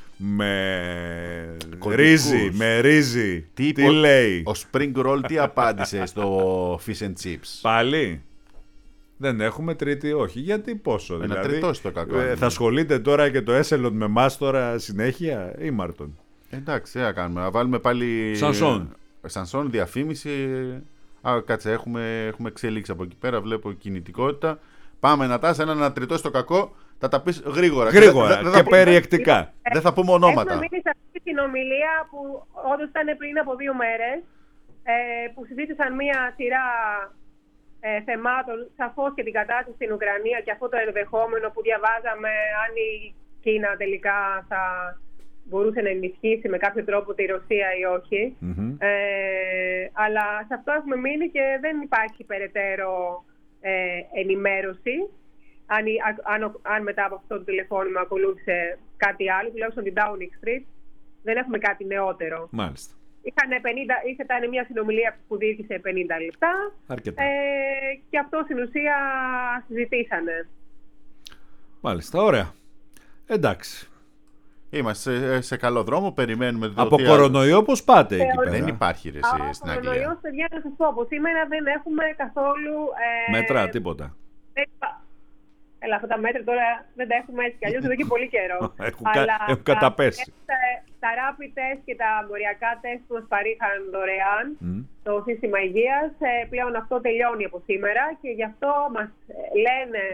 Με κωδικούς. ρύζι, με ρύζι. Τι, τι ο, λέει? Ο Spring Roll τι απάντησε στο Fish and Chips? Πάλι. Δεν έχουμε τρίτη, όχι. Γιατί πόσο? Ένα δηλαδή, τριτό στο κακό. Ε, θα ασχολείται τώρα και το Έσελον με εμάς τώρα συνέχεια ή Μάρτον? Εντάξει, τι να κάνουμε. Να βάλουμε πάλι. Σανσόν. Σανσόν, διαφήμιση. Α, κάτσε, έχουμε, έχουμε εξέλιξη από εκεί πέρα. Βλέπω κινητικότητα. Πάμε, Νατάσα, ένα ανατριτό στο κακό. Θα τα πεις γρήγορα. Γρήγορα και, και, και περιεκτικά. Ε, δεν θα πούμε ονόματα. Έχουμε μείνει σε αυτή την ομιλία που όντως ήταν πριν από δύο μέρες, ε, που συζήτησαν μία σειρά ε, θεμάτων, σαφώς και την κατάσταση στην Ουκρανία και αυτό το ενδεχόμενο που διαβάζαμε αν η Κίνα τελικά θα μπορούσε να ενισχύσει με κάποιο τρόπο τη Ρωσία ή όχι. Mm-hmm. Ε, αλλά σε αυτό έχουμε μείνει και δεν υπάρχει περαιτέρω ε, ενημέρωση. Αν, αν, αν μετά από αυτό το τηλεφώνημα ακολούθησε κάτι άλλο, τουλάχιστον την Downing Street, δεν έχουμε κάτι νεότερο. Μάλιστα. Είχαν πενήντα, ήταν μια συνομιλία που διήρκησε πενήντα λεπτά. Αρκετά. Ε, και αυτό στην ουσία συζητήσανε. Μάλιστα, ωραία. Εντάξει. Είμαστε σε, σε καλό δρόμο, περιμένουμε το από κορονοϊό πώς πάτε ε, εκεί πέρα? Δεν υπάρχει ρε, από στην Αγγλία. Κορονοϊό, παιδιά, να σας πω, από σήμερα δεν έχουμε καθόλου... Ε, μέτρα, τίποτα. Δεν, Έλα, αυτά τα μέτρα τώρα δεν τα έχουμε έτσι κι αλλιώς εδώ και πολύ καιρό. έχουν, Αλλά έχουν καταπέσει. Τα, τα rapid test και τα μοριακά τεστ που μας παρήχαν δωρεάν mm. το σύστημα υγείας, πλέον αυτό τελειώνει από σήμερα και γι' αυτό μας λένε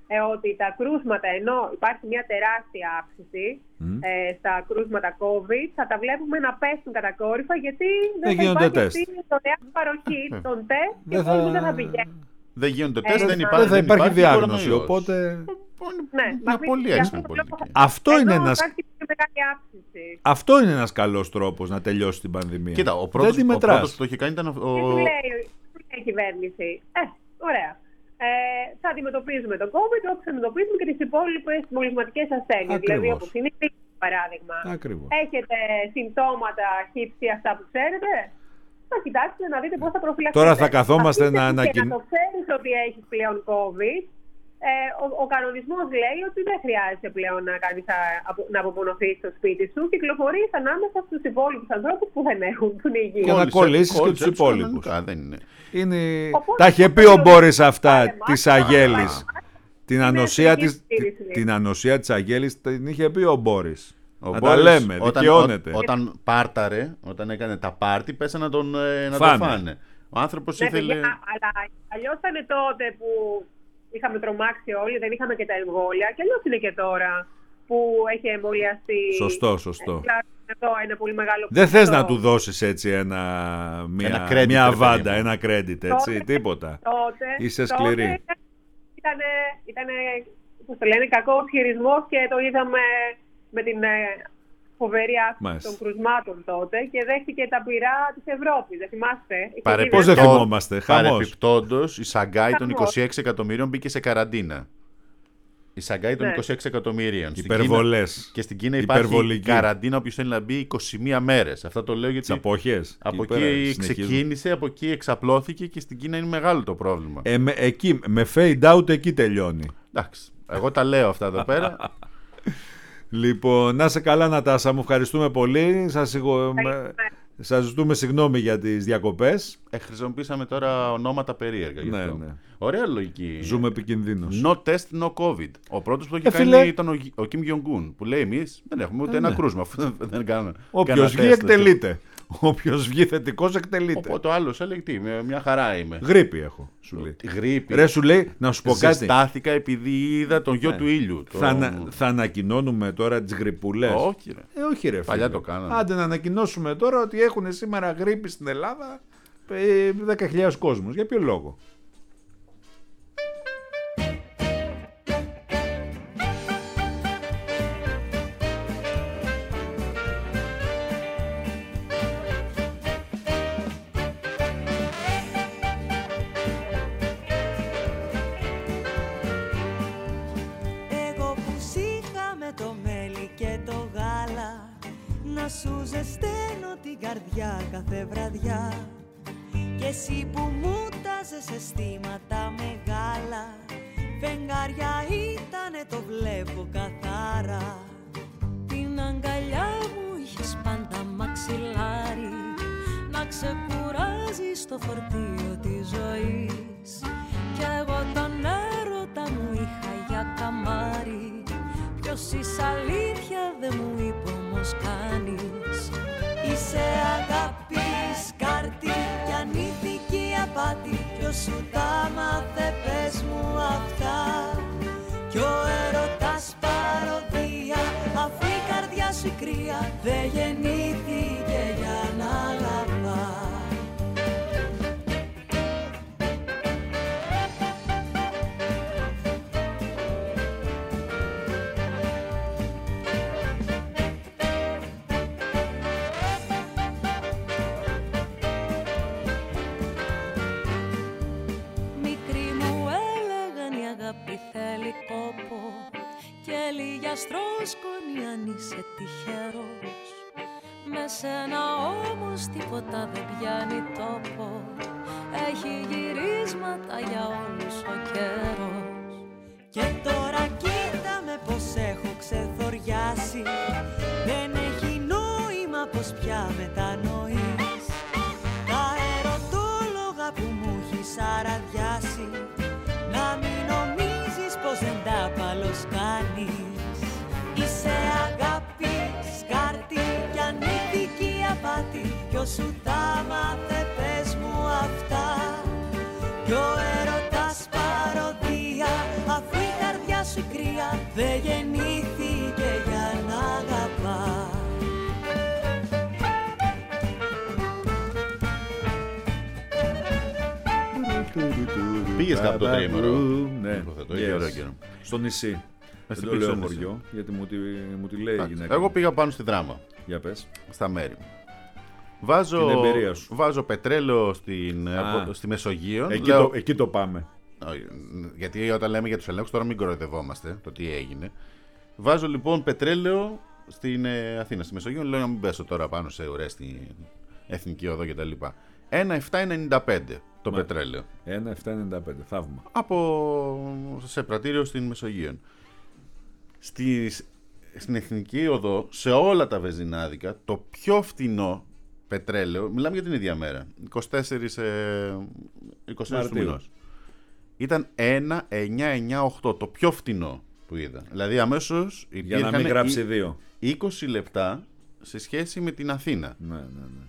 ε, ότι τα κρούσματα, ενώ υπάρχει μια τεράστια αύξηση mm. ε, στα κρούσματα COVID, θα τα βλέπουμε να πέσουν κατακόρυφα, γιατί δεν, δεν θα υπάρχει αυτή η δωρεάν παροχή των τεστ και ο κόσμος δεν θα πηγαίνει. Δεν γίνονται τεστ, ε, δεν υπάρχει, δεν υπάρχει, υπάρχει διάγνωση, κορονοϊός. οπότε... Ναι, μια πολύ άσχημη πολιτική. Αυτό είναι ένας... μεγάλη αύξηση. Αυτό είναι ένας καλός τρόπος να τελειώσει την πανδημία. Κοίτα, ο πρώτος, ο πρώτος που το είχε κάνει ήταν ο... Τι του λέει, λέει η κυβέρνηση. Ε, ωραία. Ε, θα αντιμετωπίζουμε τον COVID όπως θα αντιμετωπίζουμε και τις υπόλοιπες μολυσματικές ασθένειες. Δηλαδή, όπως είναι η πίκη, παράδειγμα. Ακριβώς. Έχετε συμπτώματα, χύψη, αυτά που ξέρετε. Θα κοιτάξετε να δείτε πώς θα προφυλαχθείτε. Τώρα θα καθόμαστε να ανακοινώσουμε. Να το ξέρεις ότι έχεις πλέον COVID. Ε, ο, ο κανονισμός λέει ότι δεν χρειάζεται πλέον να, κάνεις, να απομονωθείς στο σπίτι σου. Κυκλοφορείς ανάμεσα στους υπόλοιπους ανθρώπους που δεν έχουν, που είναι υγιείς. Και να κολλήσεις και τους υπόλοιπους. Είναι. Είναι... Τα είχε πει ο Μπόρις αυτά της Αγέλης. Την ανοσία της, την ανοσία της Αγέλης την είχε πει ο Μπόρις. Ο να Μπόρις, τα λέμε, δικαιώνεται. Όταν, όταν πάρταρε, όταν έκανε τα πάρτι, πέσα να τον να φάνε. Το φάνε. Ο άνθρωπος ναι, ήθελε... Παιδιά, αλλά αλλιώς ήταν τότε που είχαμε τρομάξει όλοι, δεν είχαμε και τα εμβόλια, και αλλιώς είναι και τώρα που έχει εμβολιαστεί. Σωστό, σωστό. Εδώ ένα πολύ μεγάλο δεν θες να του δώσεις έτσι ένα, μια, ένα credit, μια βάντα, ένα credit, έτσι, τότε, τίποτα. Τότε, είσαι σκληρή. Ήταν, ήταν, πώς το λένε, κακός χειρισμός και το είδαμε με την φοβερή αύξηση των κρουσμάτων τότε και δέχτηκε τα πυρά της Ευρώπης. Δεν θυμάστε? Παρε... Πώς δεν θυμόμαστε? Παρεπιπτόντως, η Σαγκάη των είκοσι έξι εκατομμύριων μπήκε σε καραντίνα. Η Σαγκάη των ναι. είκοσι έξι εκατομμυρίων. Υπερβολές. Και στην Κίνα υπάρχει υπερβολική καραντίνα όποιος θέλει να μπει είκοσι μία μέρες. Αυτό το λέω γιατί. Τις αποχές. Από εκεί ξεκίνησε, από εκεί εξαπλώθηκε και στην Κίνα είναι μεγάλο το πρόβλημα. Ε, με, εκεί, με fade out εκεί τελειώνει. Εντάξει. Εγώ τα λέω αυτά εδώ πέρα. Λοιπόν, να σε καλά Νατάσα, μου ευχαριστούμε πολύ. Σας, συγω... Σας ζητούμε συγγνώμη για τις διακοπές. Ε, χρησιμοποίησαμε τώρα ονόματα περίεργα. Ναι, ναι. Ωραία λογική. Ζούμε επικινδύνος. No test, no COVID. Ο πρώτος που το έχει ε, κάνει φίλε... ήταν ο, ο Kim Jong-un, που λέει εμείς δεν έχουμε ούτε ε, ένα ναι. κρούσμα. Αφού δεν, δεν κάνουμε. Όποιος βγει εκτελείται. Όποιος βγει θετικός εκτελείται. Οπότε ο άλλος έλεγε τι, μια χαρά είμαι. Γρίπη έχω, σου λέει. Γρίπη. Ρε, σου λέει, να σου πω κάτι. Ζεστάθηκα επειδή είδα τον γιο ναι. του ήλιου. Το... Θα, θα ανακοινώνουμε τώρα τις γρυπουλές. Όχι ρε. Ε, όχι ρε. Παλιά το κάναμε. Άντε να ανακοινώσουμε τώρα ότι έχουν σήμερα γρίπη στην Ελλάδα δέκα χιλιάδες κόσμος. Για ποιο λόγο? Να σου ζεσταίνω την καρδιά κάθε βραδιά και εσύ που μου τάζες αισθήματα μεγάλα, φεγγάρια ήτανε, το βλέπω καθαρά. Την αγκαλιά μου είχες πάντα μαξιλάρι, να ξεκουράζει στο φορτίο της ζωής, κι εγώ τον έρωτα μου είχα για καμάρι. Ποιος είσαι αλήθεια δεν μου είπε όμως κανείς. Είσαι αγάπη, σκάρτη κι ανήθικη απάτη. Ποιος σου τα μάθε, πες μου αυτά. Κι ο έρωτας παροδία, αφού η καρδιά σου η κρύα δεν γεννήθηκε για να λαμπά. Στρώσκονη αν είσαι τυχερός, με σένα όμως τίποτα δεν πιάνει τόπο. Έχει γυρίσματα για όλους ο καιρός. Και τώρα κοίτα με πως έχω ξεθοριάσει, δεν έχει νόημα πως πια μετανοείς τα ερωτόλογα που μου έχεις αραδιάσει. Να μην νομίζεις πως δεν τα παλοσκάνεις. Είσαι αγάπη, σκάρτη κι ανήθικη απάτη. Ποιος σου τα μάθε, πες μου αυτά. Κι ο έρωτας παροδία, αφού η καρδιά δεν γεννήθηκε για να αγαπά. Πήγες κάπου το τρίμηνο? Ναι, yes. Στο νησί. Δεν το λέω χωριό, γιατί μου τη, μου τη λέει η γυναίκα. Εγώ πήγα πάνω στη Δράμα. Για πες. Στα μέρη μου. Βάζω, την εμπειρία σου. Βάζω πετρέλαιο στην, από, στη Μεσογείο. Εκεί, λέω, το, εκεί το πάμε. Γιατί όταν λέμε για τους ελέγχους, τώρα μην κοροϊδευόμαστε το τι έγινε. Βάζω λοιπόν πετρέλαιο στην ε, Αθήνα, στη Μεσογείο. Λέω να μην πέσω τώρα πάνω σε ουρές στην Εθνική Οδό κτλ. ένα επτά ενενήντα πέντε το Μα, πετρέλαιο. ένα επτά ενενήντα πέντε, θαύμα. Από σε πρατήριο στην Μεσογείο. Στις, στην Εθνική Οδό, σε όλα τα βενζινάδικα, το πιο φτηνό πετρέλαιο, μιλάμε για την ίδια μέρα, είκοσι τέσσερις του μηνός, ήταν ένα εννιά εννιά οκτώ, το πιο φτηνό που είδα. Δηλαδή αμέσως για να μην γράψει δύο. είκοσι λεπτά σε σχέση με την Αθήνα. Ναι, ναι, ναι.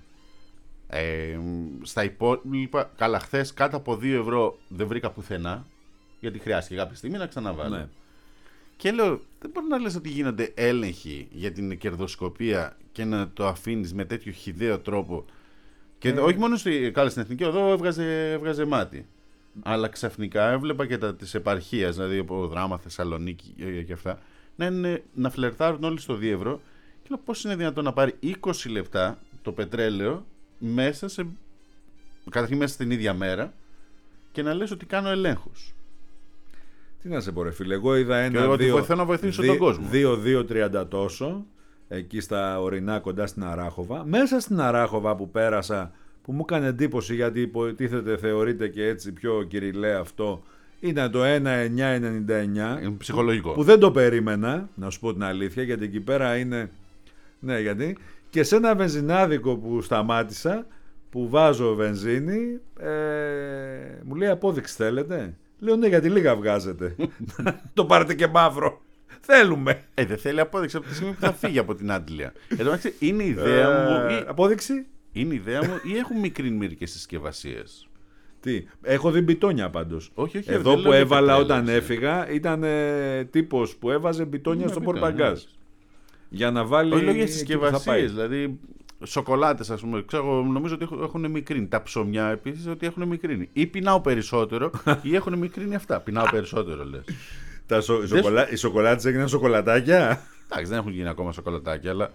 Ε, στα υπόλοιπα, καλά, χθες κάτω από δύο ευρώ δεν βρήκα πουθενά, γιατί χρειάστηκε κάποια στιγμή να ξαναβάλω. Ναι. Και λέω, δεν μπορεί να λες ότι γίνονται έλεγχοι για την κερδοσκοπία και να το αφήνεις με τέτοιο χυδαίο τρόπο. Και ε. όχι μόνο στη, καλά, στην Εθνική Οδό έβγαζε, έβγαζε μάτι. Αλλά ξαφνικά έβλεπα και τα της επαρχίας, δηλαδή από Δράμα, Θεσσαλονίκη και αυτά, να, είναι, να φλερτάρουν όλοι στο δύο ευρώ. Και λέω, πώς είναι δυνατόν να πάρει είκοσι λεπτά το πετρέλαιο μέσα σε, καταρχήν μέσα στην ίδια μέρα, και να λες ότι κάνω ελέγχους. Τι να σε πω ρε φίλε, εγώ είδα ένα και δύο, βοηθώ να βοηθήσω δύο, τον κόσμο. δύο δύο τριάντα τόσο, εκεί στα ορεινά κοντά στην Αράχοβα. Μέσα στην Αράχοβα που πέρασα, που μου έκανε εντύπωση, γιατί υποτίθεται θεωρείται και έτσι πιο κυριλέ αυτό, ήταν το ένα εννιά ενενήντα εννιά. Είναι ψυχολογικό. Που, που δεν το περίμενα, να σου πω την αλήθεια, γιατί εκεί πέρα είναι... Ναι, γιατί... Και σε ένα βενζινάδικο που σταμάτησα, που βάζω βενζίνη, ε, μου λέει απόδειξη θέλετε? Λέω ναι, γιατί λίγα βγάζετε. Το πάρετε και μαύρο. Θέλουμε. Ε, δεν θέλει απόδειξη από τη στιγμή που θα φύγει από την Άντλια. Εδώ είναι η ιδέα μου. Ή... Απόδειξη. Είναι η ιδέα μου ή έχουν μικρύνει μερικές συσκευασίες? Τι, έχω δει μπιτόνια πάντως. Όχι, όχι, εδώ που έβαλα όταν έφυγα ήταν ε, τύπος που έβαζε μπιτόνια στο πορτμπαγκάζ. Για να βάλει. Όχι, λόγια συσκευασίες. Δηλαδή, σοκολάτες, ας πούμε. Ξέρω, νομίζω ότι έχουν μικρύνει. Τα ψωμιά επίσης ότι έχουν μικρύνει. Ή πεινάω περισσότερο, ή έχουν μικρύνει αυτά. Πεινάω περισσότερο, λες. Τα σο... οι, σοκολα... οι σοκολάτες έγιναν σοκολατάκια. Εντάξει, δεν έχουν γίνει ακόμα σοκολατάκια, αλλά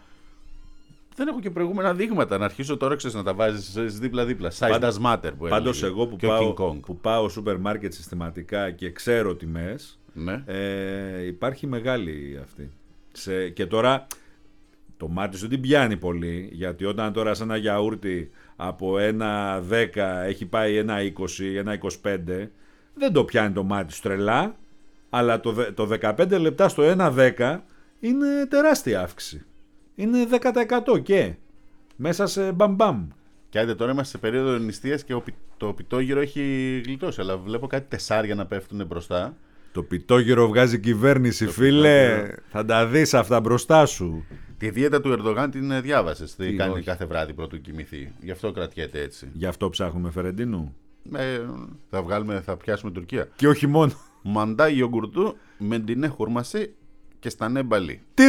δεν έχω και προηγούμενα δείγματα. Να αρχίσω τώρα, ξέρεις, να τα βάζεις δίπλα-δίπλα. Size does matter που πάντως εγώ που πάω, που πάω σούπερ μάρκετ συστηματικά και ξέρω τιμές, ναι. ε, υπάρχει μεγάλη αυτή. Σε... Και τώρα το μάτι σου την πιάνει πολύ, γιατί όταν τώρα σε ένα γιαούρτι από ένα δέκα έχει πάει ένα είκοσι, ένα είκοσι πέντε, δεν το πιάνει το μάτι σου τρελά, αλλά το, το δεκαπέντε λεπτά στο ένα δέκα είναι τεράστια αύξηση. Είναι δέκα τοις εκατό και μέσα σε μπαμπαμ. Και άντε τώρα είμαστε σε περίοδο νηστείας και το πιτόγυρο έχει γλιτώσει, αλλά βλέπω κάτι τεσσάρια να πέφτουν μπροστά. Το πιτόγυρο βγάζει κυβέρνηση, το φίλε. Πιτόγυρο. Θα τα δεις αυτά μπροστά σου. Τη δίαιτα του Ερντογάν την διάβασες. Τι κάνει όχι. Κάθε βράδυ πρωτού κοιμηθεί. Γι' αυτό κρατιέται έτσι. Γι' αυτό ψάχνουμε Φερεντίνου. Ε, θα, βγάλουμε, θα πιάσουμε Τουρκία. Και όχι μόνο. Μαντά γιογκουρτού με ντινέ χουρμασί και στανέ μπαλί. Τι.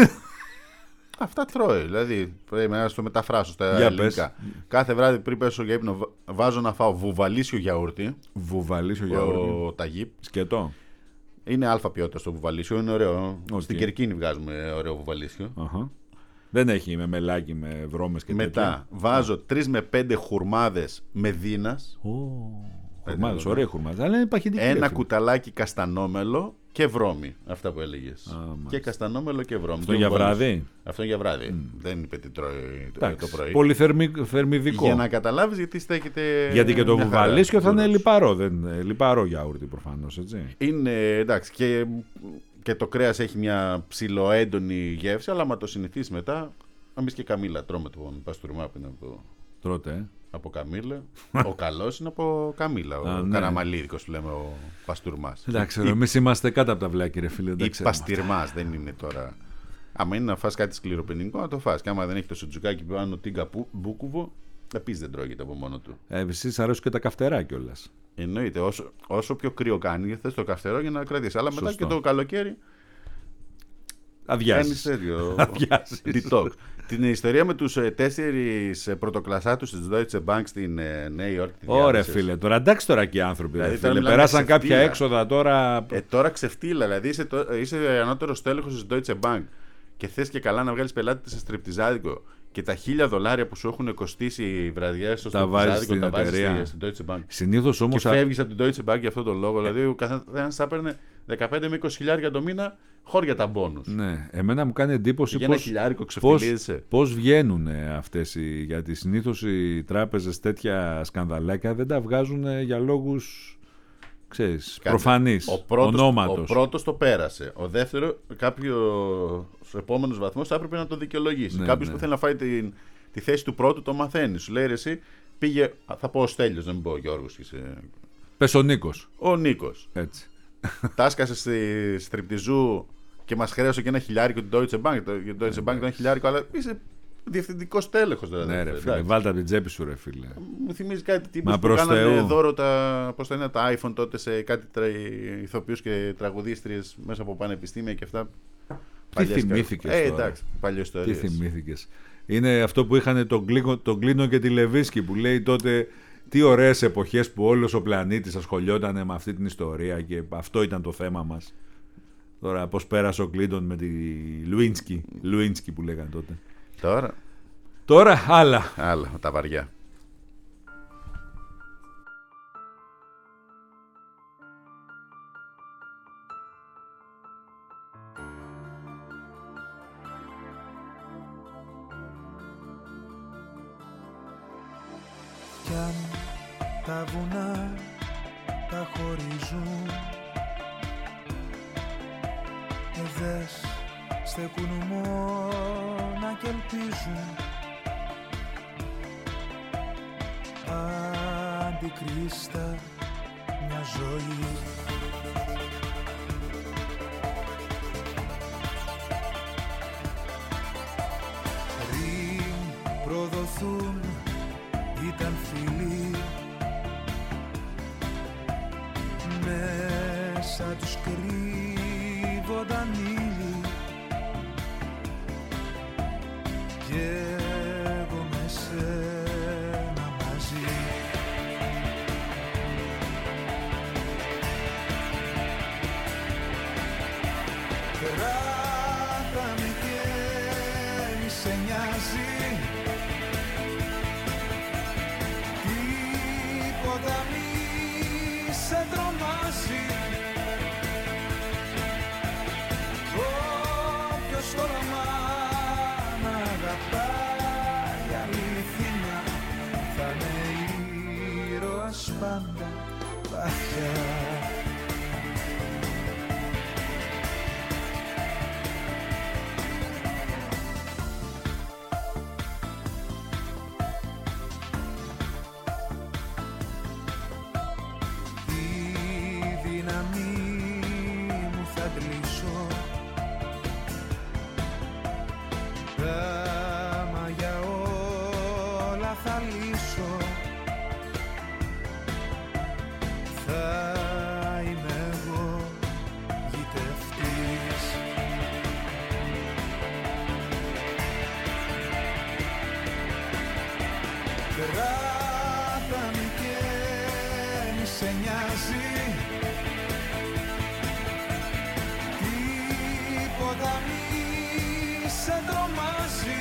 Αυτά τρώει. Δηλαδή, πρέπει να το μεταφράσω στα για ελληνικά. Πες. Κάθε βράδυ πριν πέσω για ύπνο, βάζω να φάω βουβαλίσιο γιαούρτι. Βουβαλίσιο γιαούρτι. Ο ταγίπ. Σκετό. Είναι αλφα ποιότητα στο βουβαλίσιο, είναι ωραίο. Okay. Στην Κερκίνη βγάζουμε ωραίο βουβαλίσιο. Uh-huh. Δεν έχει με μελάκι, με βρώμες και μετά τέτοια. Βάζω τρεις με πέντε χουρμάδες με δίνας. Oh. Χουρμάδες, ωραία χουρμάδες. Αλλά είναι παχυντική. Ένα κουταλάκι καστανόμελο και βρώμη. Αυτά που έλεγες. Ah, και καστανόμελο και βρώμη. Αυτό για βράδυ. Αυτό για βράδυ. Mm. Δεν είπε τι τρώει το, το πρωί. Πολύ θερμιδικό. Για να καταλάβεις γιατί στέκεται. Γιατί και το βουβαλίσιο θα είναι λιπαρό. Δεν, λιπαρό γιαούρτι προφανώς, έτσι. Είναι εντάξει. Και, και το κρέας έχει μια ψιλοέντονη γεύση, αλλά άμα το συνηθίσεις μετά. Εμείς και καμίλα τρώμε τον παστούρμα που είναι από. Τρώτε. Από Καμίλα. Ο καλός είναι από Καμίλα. Ο ναι. Καραμαλίδικος που λέμε, ο Παστούρμας. Εντάξει, εμείς είμαστε κάτω από τα βλάκη, ρε φίλε. Ή Παστιρμάς, δεν είναι τώρα. Άμα είναι να φας κάτι σκληροπενικό, να το φας. Και άμα δεν έχει το σουτζουκάκι που πάνω τίγκα μπούκουβο, επίσης δεν τρώγεται από μόνο του. Ε, εσείς αρέσουν και τα καυτερά κιόλας. Εννοείται. Όσο, όσο πιο κρύο κάνει, θες το καυτερό για να κρατήσει. Αλλά μετά σωστό. Και το καλοκαίρι Αδειάζεις. Κάνεις τέτοιο. Αδειάζεις. Detox. Την ιστορία με τους ε, τέσσερις ε, πρωτοκλασσάτους της Deutsche Bank στην ε, Νέα Υόρκη. Ωραία, φίλε. Τώρα εντάξει τώρα και οι άνθρωποι. Δηλαδή, φίλε. τώρα Περάσαν κάποια ξεφτύλα. έξοδα τώρα. Ε, τώρα ξεφτύλα. Δηλαδή είσαι, το, είσαι ανώτερος τέλεχος της Deutsche Bank και θες και καλά να βγάλεις πελάτη σε στριπτιζάδικο και τα χίλια δολάρια που σου έχουν κοστίσει οι βραδιές στο στριπτιζάδικο τα βάζεις στη, στην Deutsche Bank. Συνήθως όμως. Και φεύγεις από την Deutsche Bank για αυτόν τον λόγο. Δηλαδή ο καθένας θα έπαιρνε δεκαπέντε με είκοσι χιλιάδες το μήνα χώρια τα μπόνους. Ναι, εμένα μου κάνει εντύπωση για πώς, ένα χιλιάρικο πώς, ξεφτυλίζεσαι. πώς βγαίνουν αυτές οι, γιατί συνήθως οι τράπεζες τέτοια σκανδαλάκια δεν τα βγάζουν για λόγους, ξέρεις, προφανείς, ο πρώτος, ονόματος. Ο πρώτος το πέρασε. Ο δεύτερο, κάποιος επόμενος βαθμός θα έπρεπε να το δικαιολογήσει. Ναι, Κάποιος ναι. που θέλει να φάει την, τη θέση του πρώτου το μαθαίνει. Σου λέει ρε, εσύ πήγε, θα πω ο Στέλιος, δεν μην πω ο Γιώργος. Είσαι... Πες ο Νίκος. Ο Νίκος. Έτσι. Τάσκασε στη στριπτιζού και μας χρέωσε και ένα χιλιάρικο την Deutsche Bank. Το, η Deutsche Bank ήταν χιλιάρικο, αλλά είσαι διευθυντικός τέλεχος. Δηλαδή, ναι, ρε φίλε, βάλτε από την τσέπη σου, ρε φίλε. Μου θυμίζει κάτι τύπους που κάνανε δώρο τα, πώς τα, είναι, τα iPhone τότε σε κάτι τρα, ηθοποιούς και τραγουδίστριες μέσα από πανεπιστήμια και αυτά. Τι θυμήθηκες ε, τώρα. Εντάξει, παλιό ιστορίες. Τι θυμήθηκες. Είναι αυτό που είχαν τον Κλίνο, τον Κλίνο και τη Λεβίσκη που λέει τότε τι ωραίες εποχές που όλος ο πλανήτης ασχολιόταν με αυτή την ιστορία και αυτό ήταν το θέμα μας. Τώρα πώς πέρασε ο Κλίντον με τη Λουίνσκι, Λουίνσκι που λέγανε τότε. Τώρα. Τώρα άλλα. Άλλα, τα βαριά. Κι αν τα βουνά τα χωρίζουν, εδές στεκούν μόνα και ελπίζουν, αντικρίστα μια ζωή. Πριν προδοθούν ήταν φίλοι, μέσα τους κρύβονταν ήλοι και εγώ με σένα μαζί. Κράταμε και μη σε νοιάζει, τίποτα μη σε τρομάζει. Όποιος τολμά να αγαπάει αληθινά θα είναι ήρωας πάντα βαθιά. Κράταμε και μη σε νοιάζει, τίποτα μη σε τρομάζει.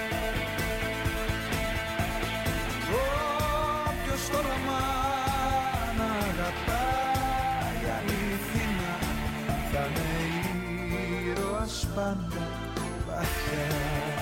Όποιος τολμά να αγαπάει αληθινά θα είναι ήρωας πάντα βαθιά.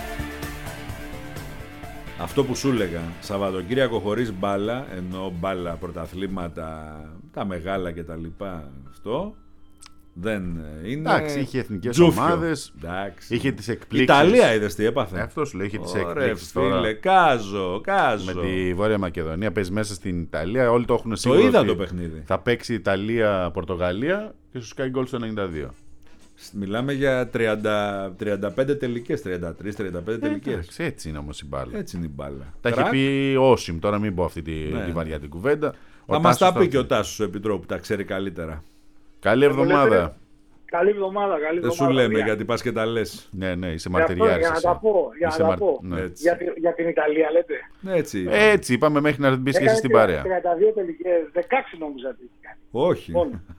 Αυτό που σου έλεγα, Σαββατοκύριακο χωρίς μπάλα, ενώ μπάλα, πρωταθλήματα, τα μεγάλα και τα λοιπά, αυτό δεν είναι. Εντάξει, είχε εθνικές ομάδες, είχε τις εκπλήξεις. Ιταλία είδες τι έπαθε. Αυτό σου λέει, είχε τις Ωραία, εκπλήξεις φίλε, τώρα. κάζω, κάζω. Με τη Βόρεια Μακεδονία παίζει μέσα στην Ιταλία, όλοι το έχουν σίγουρο. Το είδα ότι το παιχνίδι. Θα παίξει Ιταλία-Πορτογαλία και σου κάνει γκολ στο ενενήντα δύο. Μιλάμε για τριάντα, τριάντα πέντε τελικές, τριάντα τρεις τριάντα πέντε τελικές. Εντάξει, έτσι είναι όμως η μπάλα. Έτσι είναι η μπάλα. Τα είχε Τρακ. πει ο Όσιμ, τώρα μην πω αυτή τη, Ναι, τη βαριά την κουβέντα. Θα μας τα πει και ο Τάσος ο Επιτρόπου, τα ξέρει καλύτερα. Καλή εβδομάδα. Καλή εβδομάδα, καλή Δεν εβδομάδα. σου λέμε για... γιατί πας και τα λες. Ναι, ναι, είσαι Για, μαρτυριάρης. για να τα πω, για, να τα πω. Ναι. Για, τη, για την Ιταλία λέτε. Έτσι. Έτσι, είπαμε μέχρι να μπεις και εσύ στην παρέα. τριάντα δύο τελικές, δεκαέξι νόμιζα ότι είχε κάνει. Όχι.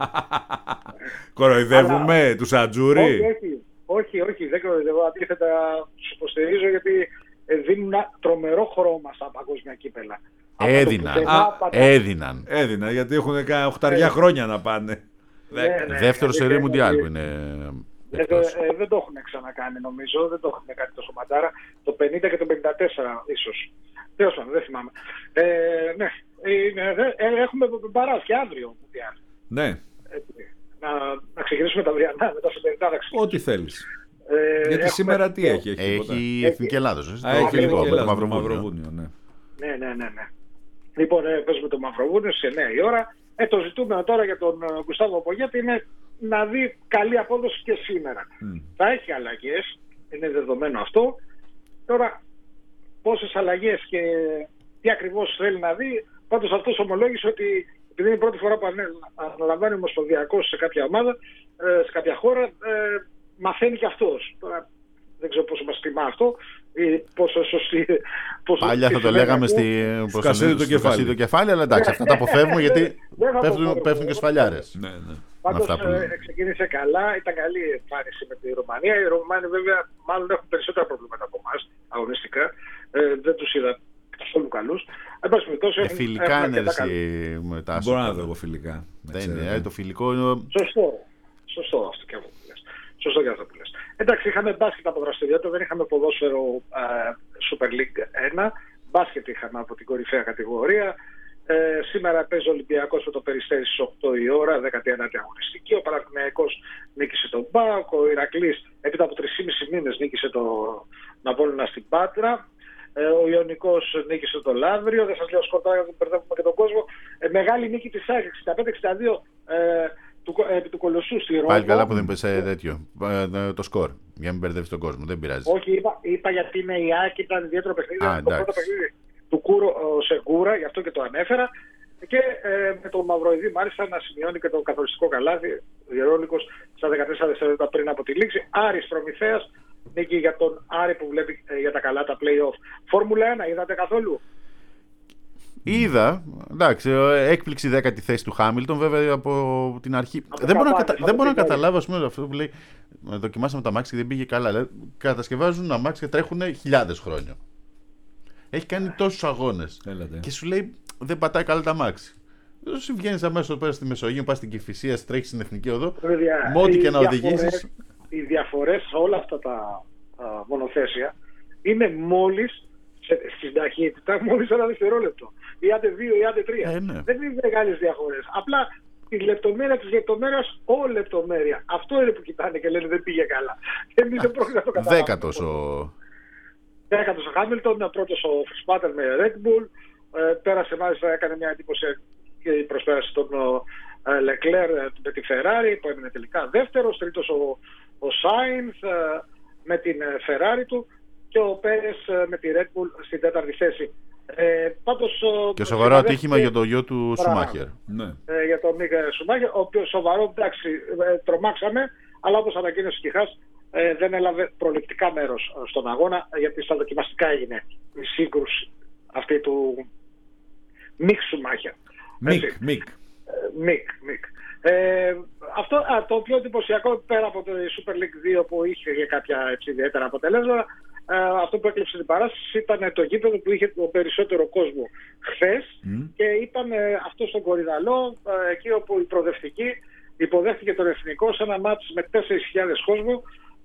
Κοροϊδεύουμε Αλλά... τους Ατζούρι. Όχι, όχι, όχι, όχι, δεν κοροϊδεύω. Αντίθετα, τους υποστηρίζω γιατί δίνουν ένα τρομερό χρώμα στα παγκόσμια κύπελα. Έδιναν. Α, έδιναν. Έδιναν, γιατί έχουν οχταριά χρόνια να πάνε. Ναι, ναι, δεύτερο ναι, σερί ναι, μουντιάλ ναι. που είναι ε, ε, ε, δεν το έχουν ξανακάνει νομίζω, δεν το έχουν κάνει τόσο ματάρα. Το πενήντα και το πενήντα τέσσερα ίσως. Τέλος πάντων, δεν θυμάμαι. Ε, ναι, ε, ε, έχουμε παράθει αύριο μουντιάλ. Ναι. Ε, να, να ξεκινήσουμε τα αυριανά, μετά σε περιτά. Ό,τι θέλεις. Ε, Γιατί έχουμε... σήμερα τι έχει, έχει, έχει Εθνική Ελλάδος. Α, έχει Εθνική Ελλάδος, το Μαυροβούνιο. Ναι, ναι, ναι, ναι. ναι. Λοιπόν, ε, παίζουμε το Μαυροβούνιο σε εννιά η ώρα. Ε, το ζητούμενο τώρα για τον uh, Γκουστάβο Πογέτη είναι να δει καλή απόδοση και σήμερα. Mm. Θα έχει αλλαγές, είναι δεδομένο αυτό. Τώρα, πόσες αλλαγές και τι ακριβώς θέλει να δει, πάντως αυτός ομολόγησε ότι επειδή είναι η πρώτη φορά που αναλαμβάνει ο Ομοσπονδιακός σε κάποια ομάδα, ε, σε κάποια χώρα, ε, μαθαίνει και αυτός. Τώρα, δεν ξέρω πόσο μας τιμά αυτό ή πόσο σωστή... Πόσο Παλιά θα το λέγαμε στη σκασίδι το κεφάλι. το κεφάλι, αλλά εντάξει, αυτά τα αποφεύγουμε γιατί πέφτουν, πέφτουν και σφαλιάρες. Ναι, ναι. Πάντως ε, ξεκίνησε καλά, ήταν καλή εμφάνιση με τη Ρουμανία. Οι Ρουμάνοι βέβαια μάλλον έχουν περισσότερα προβλήματα από εμάς αγωνιστικά. Ε, δεν τους είδα καθόλου καλούς. Ε, φιλικά είναι με τα Μπορώ να δω εγώ φιλικά. Δεν είναι, το φιλικό είναι... Σωστό, σωστό αυτό και αυτό που λες. Σωστό και αυτό που λες. Εντάξει, είχαμε μπάσκετ από δραστηριότητα, δεν είχαμε ποδόσφαιρο uh, Super League ένα. Μπάσκετ είχαμε από την κορυφαία κατηγορία. Ε, σήμερα παίζει ο Ολυμπιακός με το Περιστέρι στις οκτώ η ώρα, δέκατη ένατη αγωνιστική. Ο Παναθηναϊκός νίκησε τον ΠΑΟΚ. Ο Ηρακλής έπειτα από τρεις και μισό μήνες νίκησε τον Απόλλωνα στην Πάτρα. Ε, ο Ιωνικός νίκησε τον Λαύριο. Δεν σας λέω σκορτά γιατί μπερδεύουμε και τον κόσμο. Ε, μεγάλη νίκη της ΑΕΚ εξήντα πέντε εξήντα δύο. Ε, του, επί του Κολοσσού στη Ρώμη. Πάλι καλά που δεν είπες τέτοιο, το σκορ, για να μην μπερδεύεις τον κόσμο, δεν πειράζει. Όχι, είπα, είπα γιατί είναι η ΑΕΚ, ήταν ιδιαίτερο παιχνίδι, Α, το πρώτο παιχνίδι του Κούρο Σεγκούρα, γι' αυτό και το ανέφερα. Και ε, με το Μαυροειδή μάλιστα να σημειώνει και το καθοριστικό καλάθι, ο Γερόνικος στα δεκατέσσερα δευτερόλεπτα πριν από τη λήξη. Άρης Προμηθέας, νίκη για τον Άρη που βλέπει ε, για τα καλά τα play-off. Φόρμουλα ένα, είδατε καθόλου? Είδα, εντάξει, έκπληξη δέκατη θέση του Χάμιλτον, βέβαια από την αρχή. Από δεν μπορώ, καπάνε, να, κατα... δεν μπορώ να καταλάβω, ας πούμε, αυτό που λέει. Δοκιμάσαμε τα αμάξια και δεν πήγε καλά. Δηλαδή, κατασκευάζουν αμάξια και τρέχουν χιλιάδες χρόνια. Έχει κάνει τόσους αγώνες. Και σου λέει δεν πατάει καλά τα αμάξια. Δεν σου βγαίνει αμέσως πέρα στη Μεσογείο, πα στην Κηφισία, τρέχει στην Εθνική Οδό. Με ό,τι και να οδηγήσει. Οι διαφορές σε όλα αυτά τα α, μονοθέσια είναι μόλις στην ταχύτητα, μόλις ένα δευτερόλεπτο. Ή άντε δύο ή άντε τρία. Ε, ναι. Δεν είναι μεγάλες διαφορές. Απλά τη λεπτομέρεια της λεπτομέρειας, όλη λεπτομέρεια. Αυτό είναι που κοιτάνε και λένε δεν πήγε καλά. Εμείς δεν πρόκειται να το καταλάβουμε. Δέκατος ο... Δέκατος ο Χάμιλτον, πρώτος ο Φρυσπάτερ με Red Bull. Ε, πέρασε μάλιστα, έκανε μια εντύπωση και η προσπέραση τον Λεκλέρ με τη Ferrari που έμεινε τελικά δεύτερος. Τρίτος ο, ο Sainz ε, με την Ferrari του. Και ο Πέρες με τη Red Bull στην τέταρτη θέση. Ε, πάντως, και σοβαρό ατύχημα και... για το γιο του Σουμάχερ. Ναι. Ε, για τον Μίκα Σουμάχερ, ο οποίος σοβαρό, εντάξει, ε, τρομάξαμε, αλλά όπως ανακοίνωσε ο Κιχάς, ε, δεν έλαβε προληπτικά μέρος στον αγώνα, γιατί στα δοκιμαστικά έγινε η σύγκρουση αυτή του Μικ Σουμάχερ. Μικ, Μικ. Μικ, Μικ. Ε, αυτό α, το πιο εντυπωσιακό πέρα από το Super League δύο που είχε κάποια έτσι, ιδιαίτερα αποτελέσματα, ε, αυτό που έκλειψε την παράσταση ήταν το γήπεδο που είχε το περισσότερο κόσμο χθες mm. και ήταν ε, αυτό στον Κορυδαλό, ε, εκεί όπου η προοδευτική υποδέχτηκε τον Εθνικό σε ένα μάτς με τέσσερις χιλιάδες κόσμο.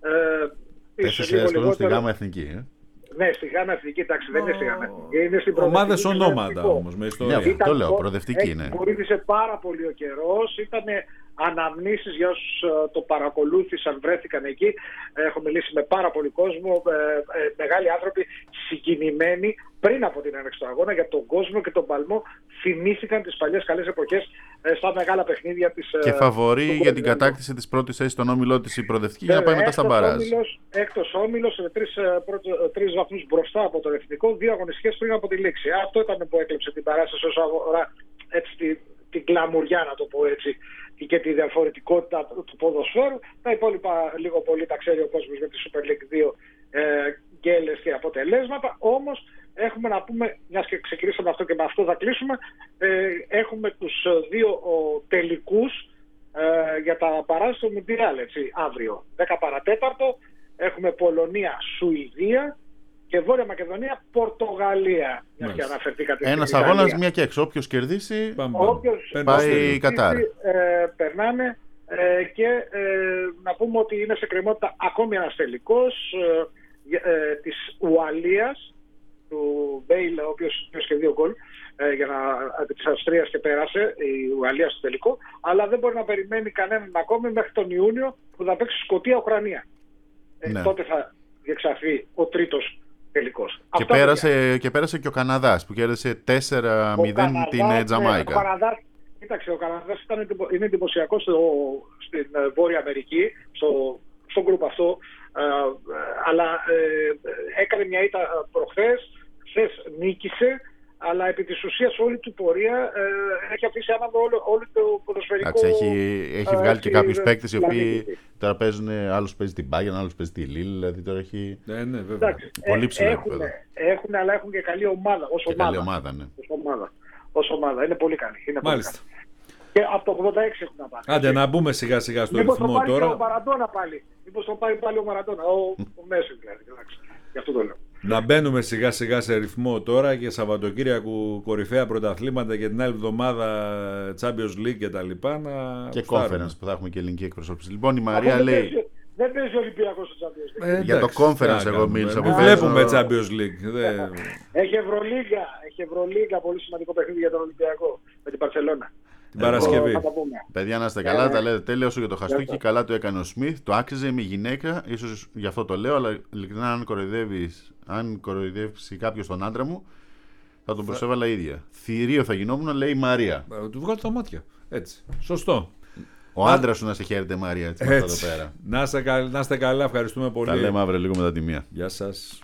τέσσερις χιλιάδες κόσμο στη Γάμα Εθνική. Ε? Ναι, στη Γάμα Εθνική, εντάξει, δεν είναι στη Γάμα Εθνική. Είναι στην ομάδες ονόματα όμως, με ιστορία. Ναι, το λέω, προοδευτική είναι. Βοήθησε πάρα πολύ ο καιρός, ήταν αναμνήσεις για όσους uh, το παρακολούθησαν, βρέθηκαν εκεί. Έχω μιλήσει με πάρα πολύ κόσμο, ε, ε, μεγάλοι άνθρωποι συγκινημένοι πριν από την έναρξη του αγώνα για τον κόσμο και τον παλμό. Θυμήθηκαν τις παλιές καλές εποχές ε, στα μεγάλα παιχνίδια της. Και φαβορεί για την κατάκτηση της πρώτης θέσης στον όμιλό της η προοδευτική για να πάει μετά στα μπαράζ. Έκτος όμιλος με τρεις, τρεις βαθμούς μπροστά από τον Εθνικό, δύο αγωνιστικές πριν από τη λήξη. Αυτό ήταν που έκλειψε την παράσταση όσο αφορά έτσι την κλαμουριά, να το πω έτσι, και τη διαφορετικότητα του ποδοσφαίρου. Τα υπόλοιπα λίγο πολύ τα ξέρει ο κόσμος με τη Super League δύο, ε, γκέλες και αποτελέσματα. Όμως έχουμε να πούμε, μιας και ξεκινήσαμε αυτό και με αυτό θα κλείσουμε, ε, έχουμε τους δύο ο, τελικούς ε, για τα παράσταση του Μουντιάλ, έτσι, αύριο. δέκα παρατέταρτο έχουμε Πολωνία-Σουηδία και Βόρεια Μακεδονία-Πορτογαλία. Ένας αγώνας, μία και έξω. Όποιος κερδίσει, Όποιος πάει Κατάρ. Ε, περνάνε ε, και ε, να πούμε ότι είναι σε κρεμότητα ακόμη ένας τελικός ε, ε, της Ουαλίας, του Μπέιλ, ο οποίος και δύο γκολ ε, για να, της Αυστρίας και πέρασε η Ουαλία στο τελικό, αλλά δεν μπορεί να περιμένει κανέναν ακόμη μέχρι τον Ιούνιο που θα παίξει Σκωτία-Ουκρανία. Ε, ναι. Τότε θα διεξαχθεί ο τρίτος τελικός. Και πέρασε, και πέρασε και ο Καναδάς που κέρδισε τέσσερα μηδέν την Τζαμάικα. Ο Καναδάς, κοίταξε, ο Καναδάς ήταν, είναι εντυπωσιακός στο, στην Βόρεια Αμερική, στο, στο γκρουπ αυτό, ε, αλλά ε, έκανε μια ήττα προχθές, χθες νίκησε, αλλά επί της ουσίας όλη του πορεία ε, έχει αφήσει άναδο όλο, όλο το ποδοσφαιρικό. Άξι, έχει, έχει βγάλει ε, και κάποιους παίκτες οι οποίοι τώρα παίζουν, άλλος παίζει την Bayern, άλλος παίζει τη Lille, δηλαδή τώρα έχει ναι, ναι, βέβαια. Εντάξει, πολύ ψηλό έχουν, έχουν, αλλά έχουν και καλή ομάδα ως ομάδα. Καλή ομάδα, ναι. Ως ομάδα. Ως ομάδα. Είναι πολύ καλή. Είναι Μάλιστα. Πολύ καλή. Και από το ογδόντα έξι έχουν να πάνε. Άντε να μπούμε σιγά σιγά στο Μήπως ρυθμό τον τώρα. Μήπως τον πάρει ο Μαραντόνα πάλι. Μήπως τον πάρει πάλι ο Μαραντόνα. Ο, ο Μέση δηλαδή. Γι' αυτό το λέω. Να μπαίνουμε σιγά σιγά σε ρυθμό τώρα και Σαββατοκύριακο κορυφαία πρωταθλήματα και την άλλη εβδομάδα Champions League και τα λοιπά. Να και conference που θα έχουμε και ελληνική εκπροσώπηση. Λοιπόν, η Μαρία λέει. Παίζει, δεν παίζει ο Ολυμπιακός στο Champions League. Ε, για το conference εγώ μίλησα. Δεν βλέπουμε Champions League. Έχει Ευρωλίγκα. Έχει Ευρωλίγκα, πολύ σημαντικό παιχνίδι για τον Ολυμπιακό με την Μπαρσελόνα. Την Παρασκευή. Παιδιά, να είστε καλά, τα λέτε τέλεια. Όσο για το χαστούκι, καλά το έκανε ο Σμιθ. Το άξιζε, είμαι γυναίκα, ίσως γι' αυτό το λέω, αλλά ειλικρινά, αν κοροϊδεύεις, αν κοροϊδεύσει κάποιος τον άντρα μου, θα τον προσέβαλα ίδια. Θηρίο θα γινόμουν, λέει η Μαρία. Θα του βγάλω τα μάτια. Έτσι. Σωστό. Ο άντρας σου να σε χαίρεται, Μαρία, έτσι, έτσι. Εδώ πέρα. Να είστε, καλ... να είστε καλά, ευχαριστούμε πολύ. Τα λέμε αύριο λίγο μετά τη μία. Γεια σας.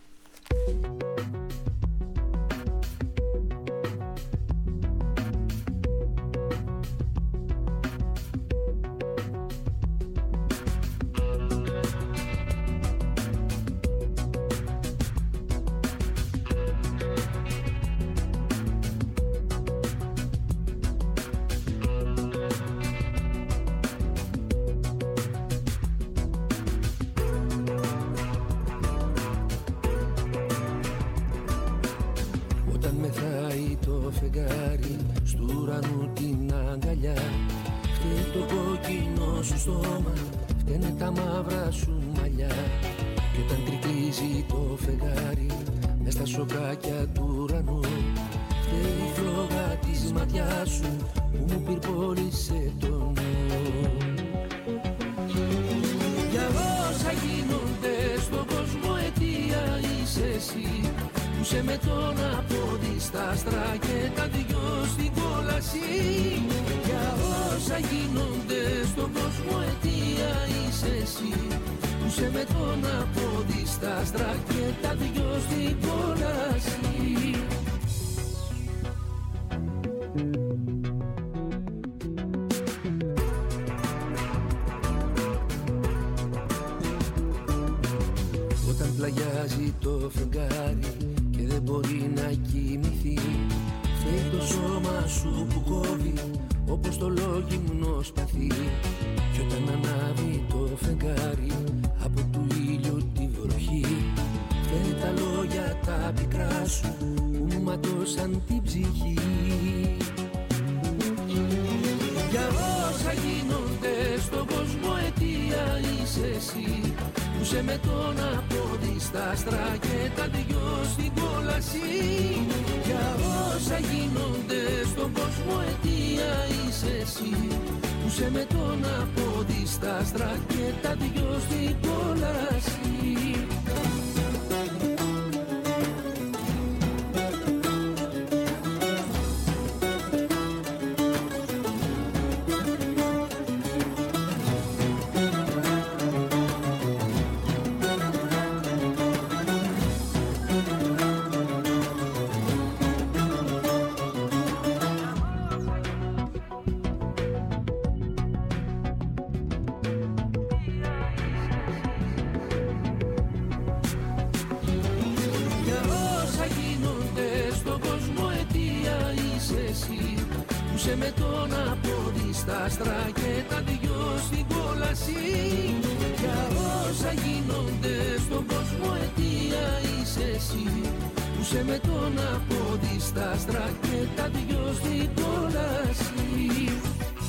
Πούσε με τον απόδι στα άστρα και τα δυο στην κόλαση. Για όσα γίνονται στον κόσμο αιτία είσαι εσύ. Πούσε με τον απόδι στα άστρα και τα δυο στην κόλαση.